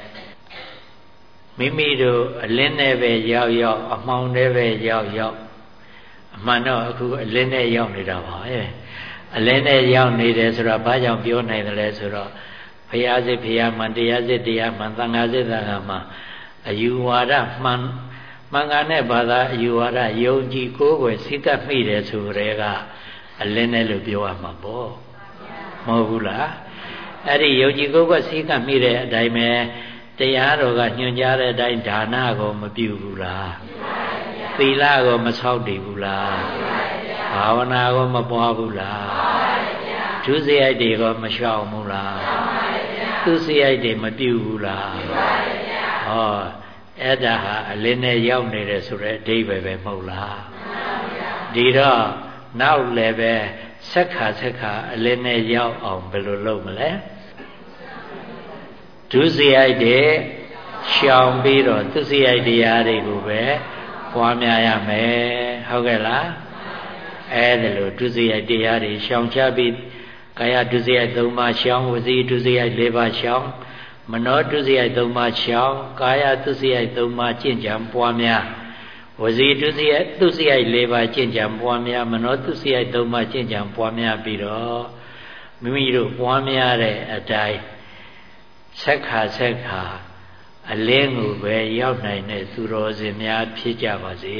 မိမိတို့အလင်းနဲ့ပဲရောက်ရောက်အမှောင်နဲ့ပဲရောက်ရောက်အမှန်တော့အခုအလင်းနဲ့ရောက်နေတာပါရဲ့အလင်းနဲ့ရောက်နေတယ်ဆိုတော့ဘာကြောင့်ပြောနိုင်တယ်လဲဆိုတော့ဘုရားစစ်ဘုရားမှန်တရားစစ်တရားမှန်သံဃာစစ်သံဃာမှအယူဝါဒမှန်မှန်ကန်တဲ့ဘာသာအယူဝါဒယုံကြည်ကိုးကွယ်စိတ်ကပ်မိတယ်ဆိုတဲ့ကအလင်းနဲ့လို့ပြောရမှာပေါ့မဟုတ်ဘူးလားအဲ့ဒီယုံကြည်ကိုးကွယ်စိတ်ကပ်မိတဲ့အတိုင်းပဲတရားတော်ကညွှန်ကြားတဲ့အတိုင်းဒါနကိုမပြုဘူးလားသီလကိုမဆောက်တည်ဘူးလားဘာဝနာကိုမပွားဘူးလားဒုစရိုက်တွေကိုမရှောင်ဘူးလားသူစရိုက်တွေမပြုဘူးလားဟောအဲ့ဒါဟာအလင်းနဲ့ရောက်နေတယ်ဆိုတဲ့အဓိပ္ပာယ်ပဲမဟုတ်လားဒီတော့နောက်လည်းပဲဆက်ခါဆက်ခါအလင်းနဲ့ရောက်အောင်ဘယ်လိုလုပ်မလဲဒုစရိုက်တွေရှောင်ပြီးတော့သူစရိုက်တရားတွေကိုပဲပွားများရမယ်ဟုတ်ကဲ့လားအဲ့ဒါလို့ဒုစရိုက်တရားတွေရှောင်ချပြီးကာယဒုစရိုက်သုံးပါးရှောင်ဝစီဒုစရိုက်လေးပါးရှောင်မနောဒုစရိုက်သုံးပါးရှောင်ကာယဒုစရိုက်သုံးပါးကျင့်ကြံပွားများဝစီဒုစရိုက်ဒုစရိုက်လေးပါးကျင့်ကြံပွားများမနောဒုစရိုက်သုံးပါးကျင့်ကြံပွားများပြီးတော့မိမိတို့ပွားများတဲ့အတိုင်းဆက်ခါဆက်ခါအလင်းကိုပဲရောက်နိုင်တဲ့သူတော်စင်များဖြစ်ကြပါစေ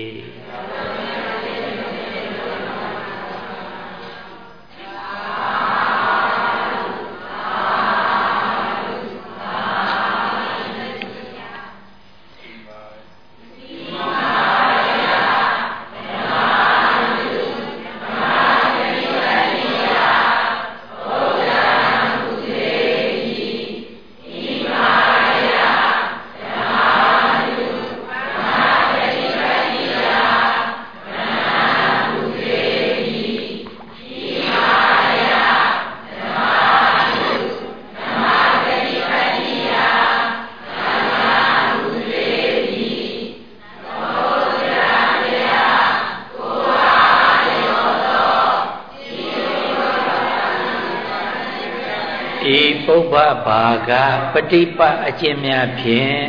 ပုဗ္ဗဘာကပฏิပတ်အကျင့်များဖြင့်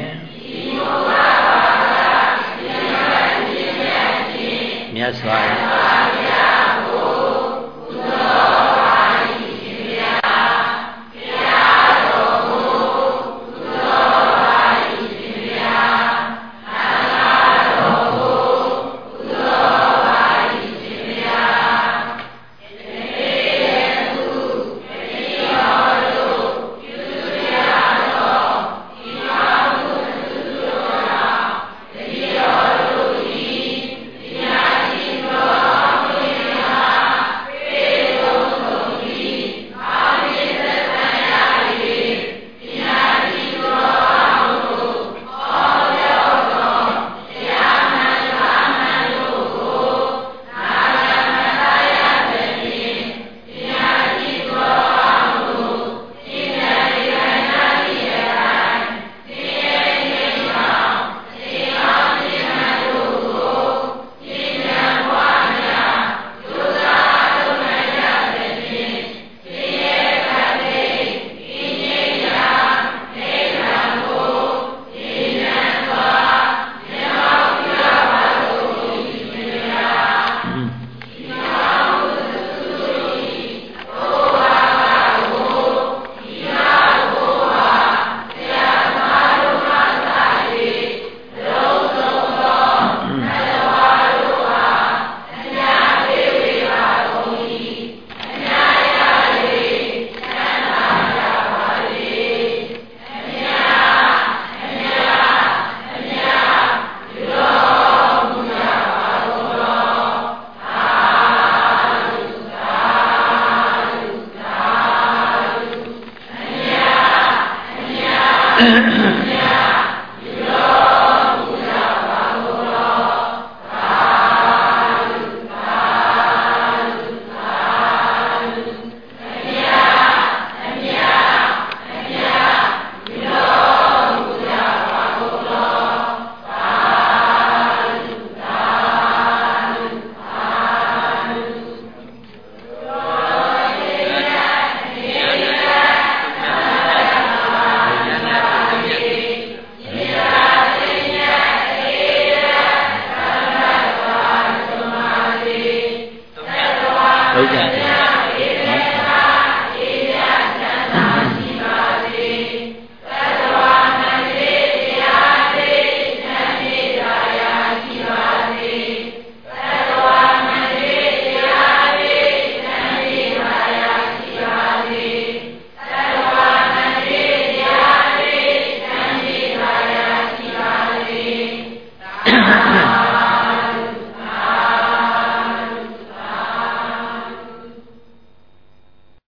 မြတ်စွာဘုရားကိုကုသိုလ်ပါ၏ရှင်ဗျာဘုရားတော်ကိုကုသိုလ်ပါ၏ရှင်ဗျာသံဃာတော်ကိုကုသိုလ်ပါ၏ရှင်ဗျာOh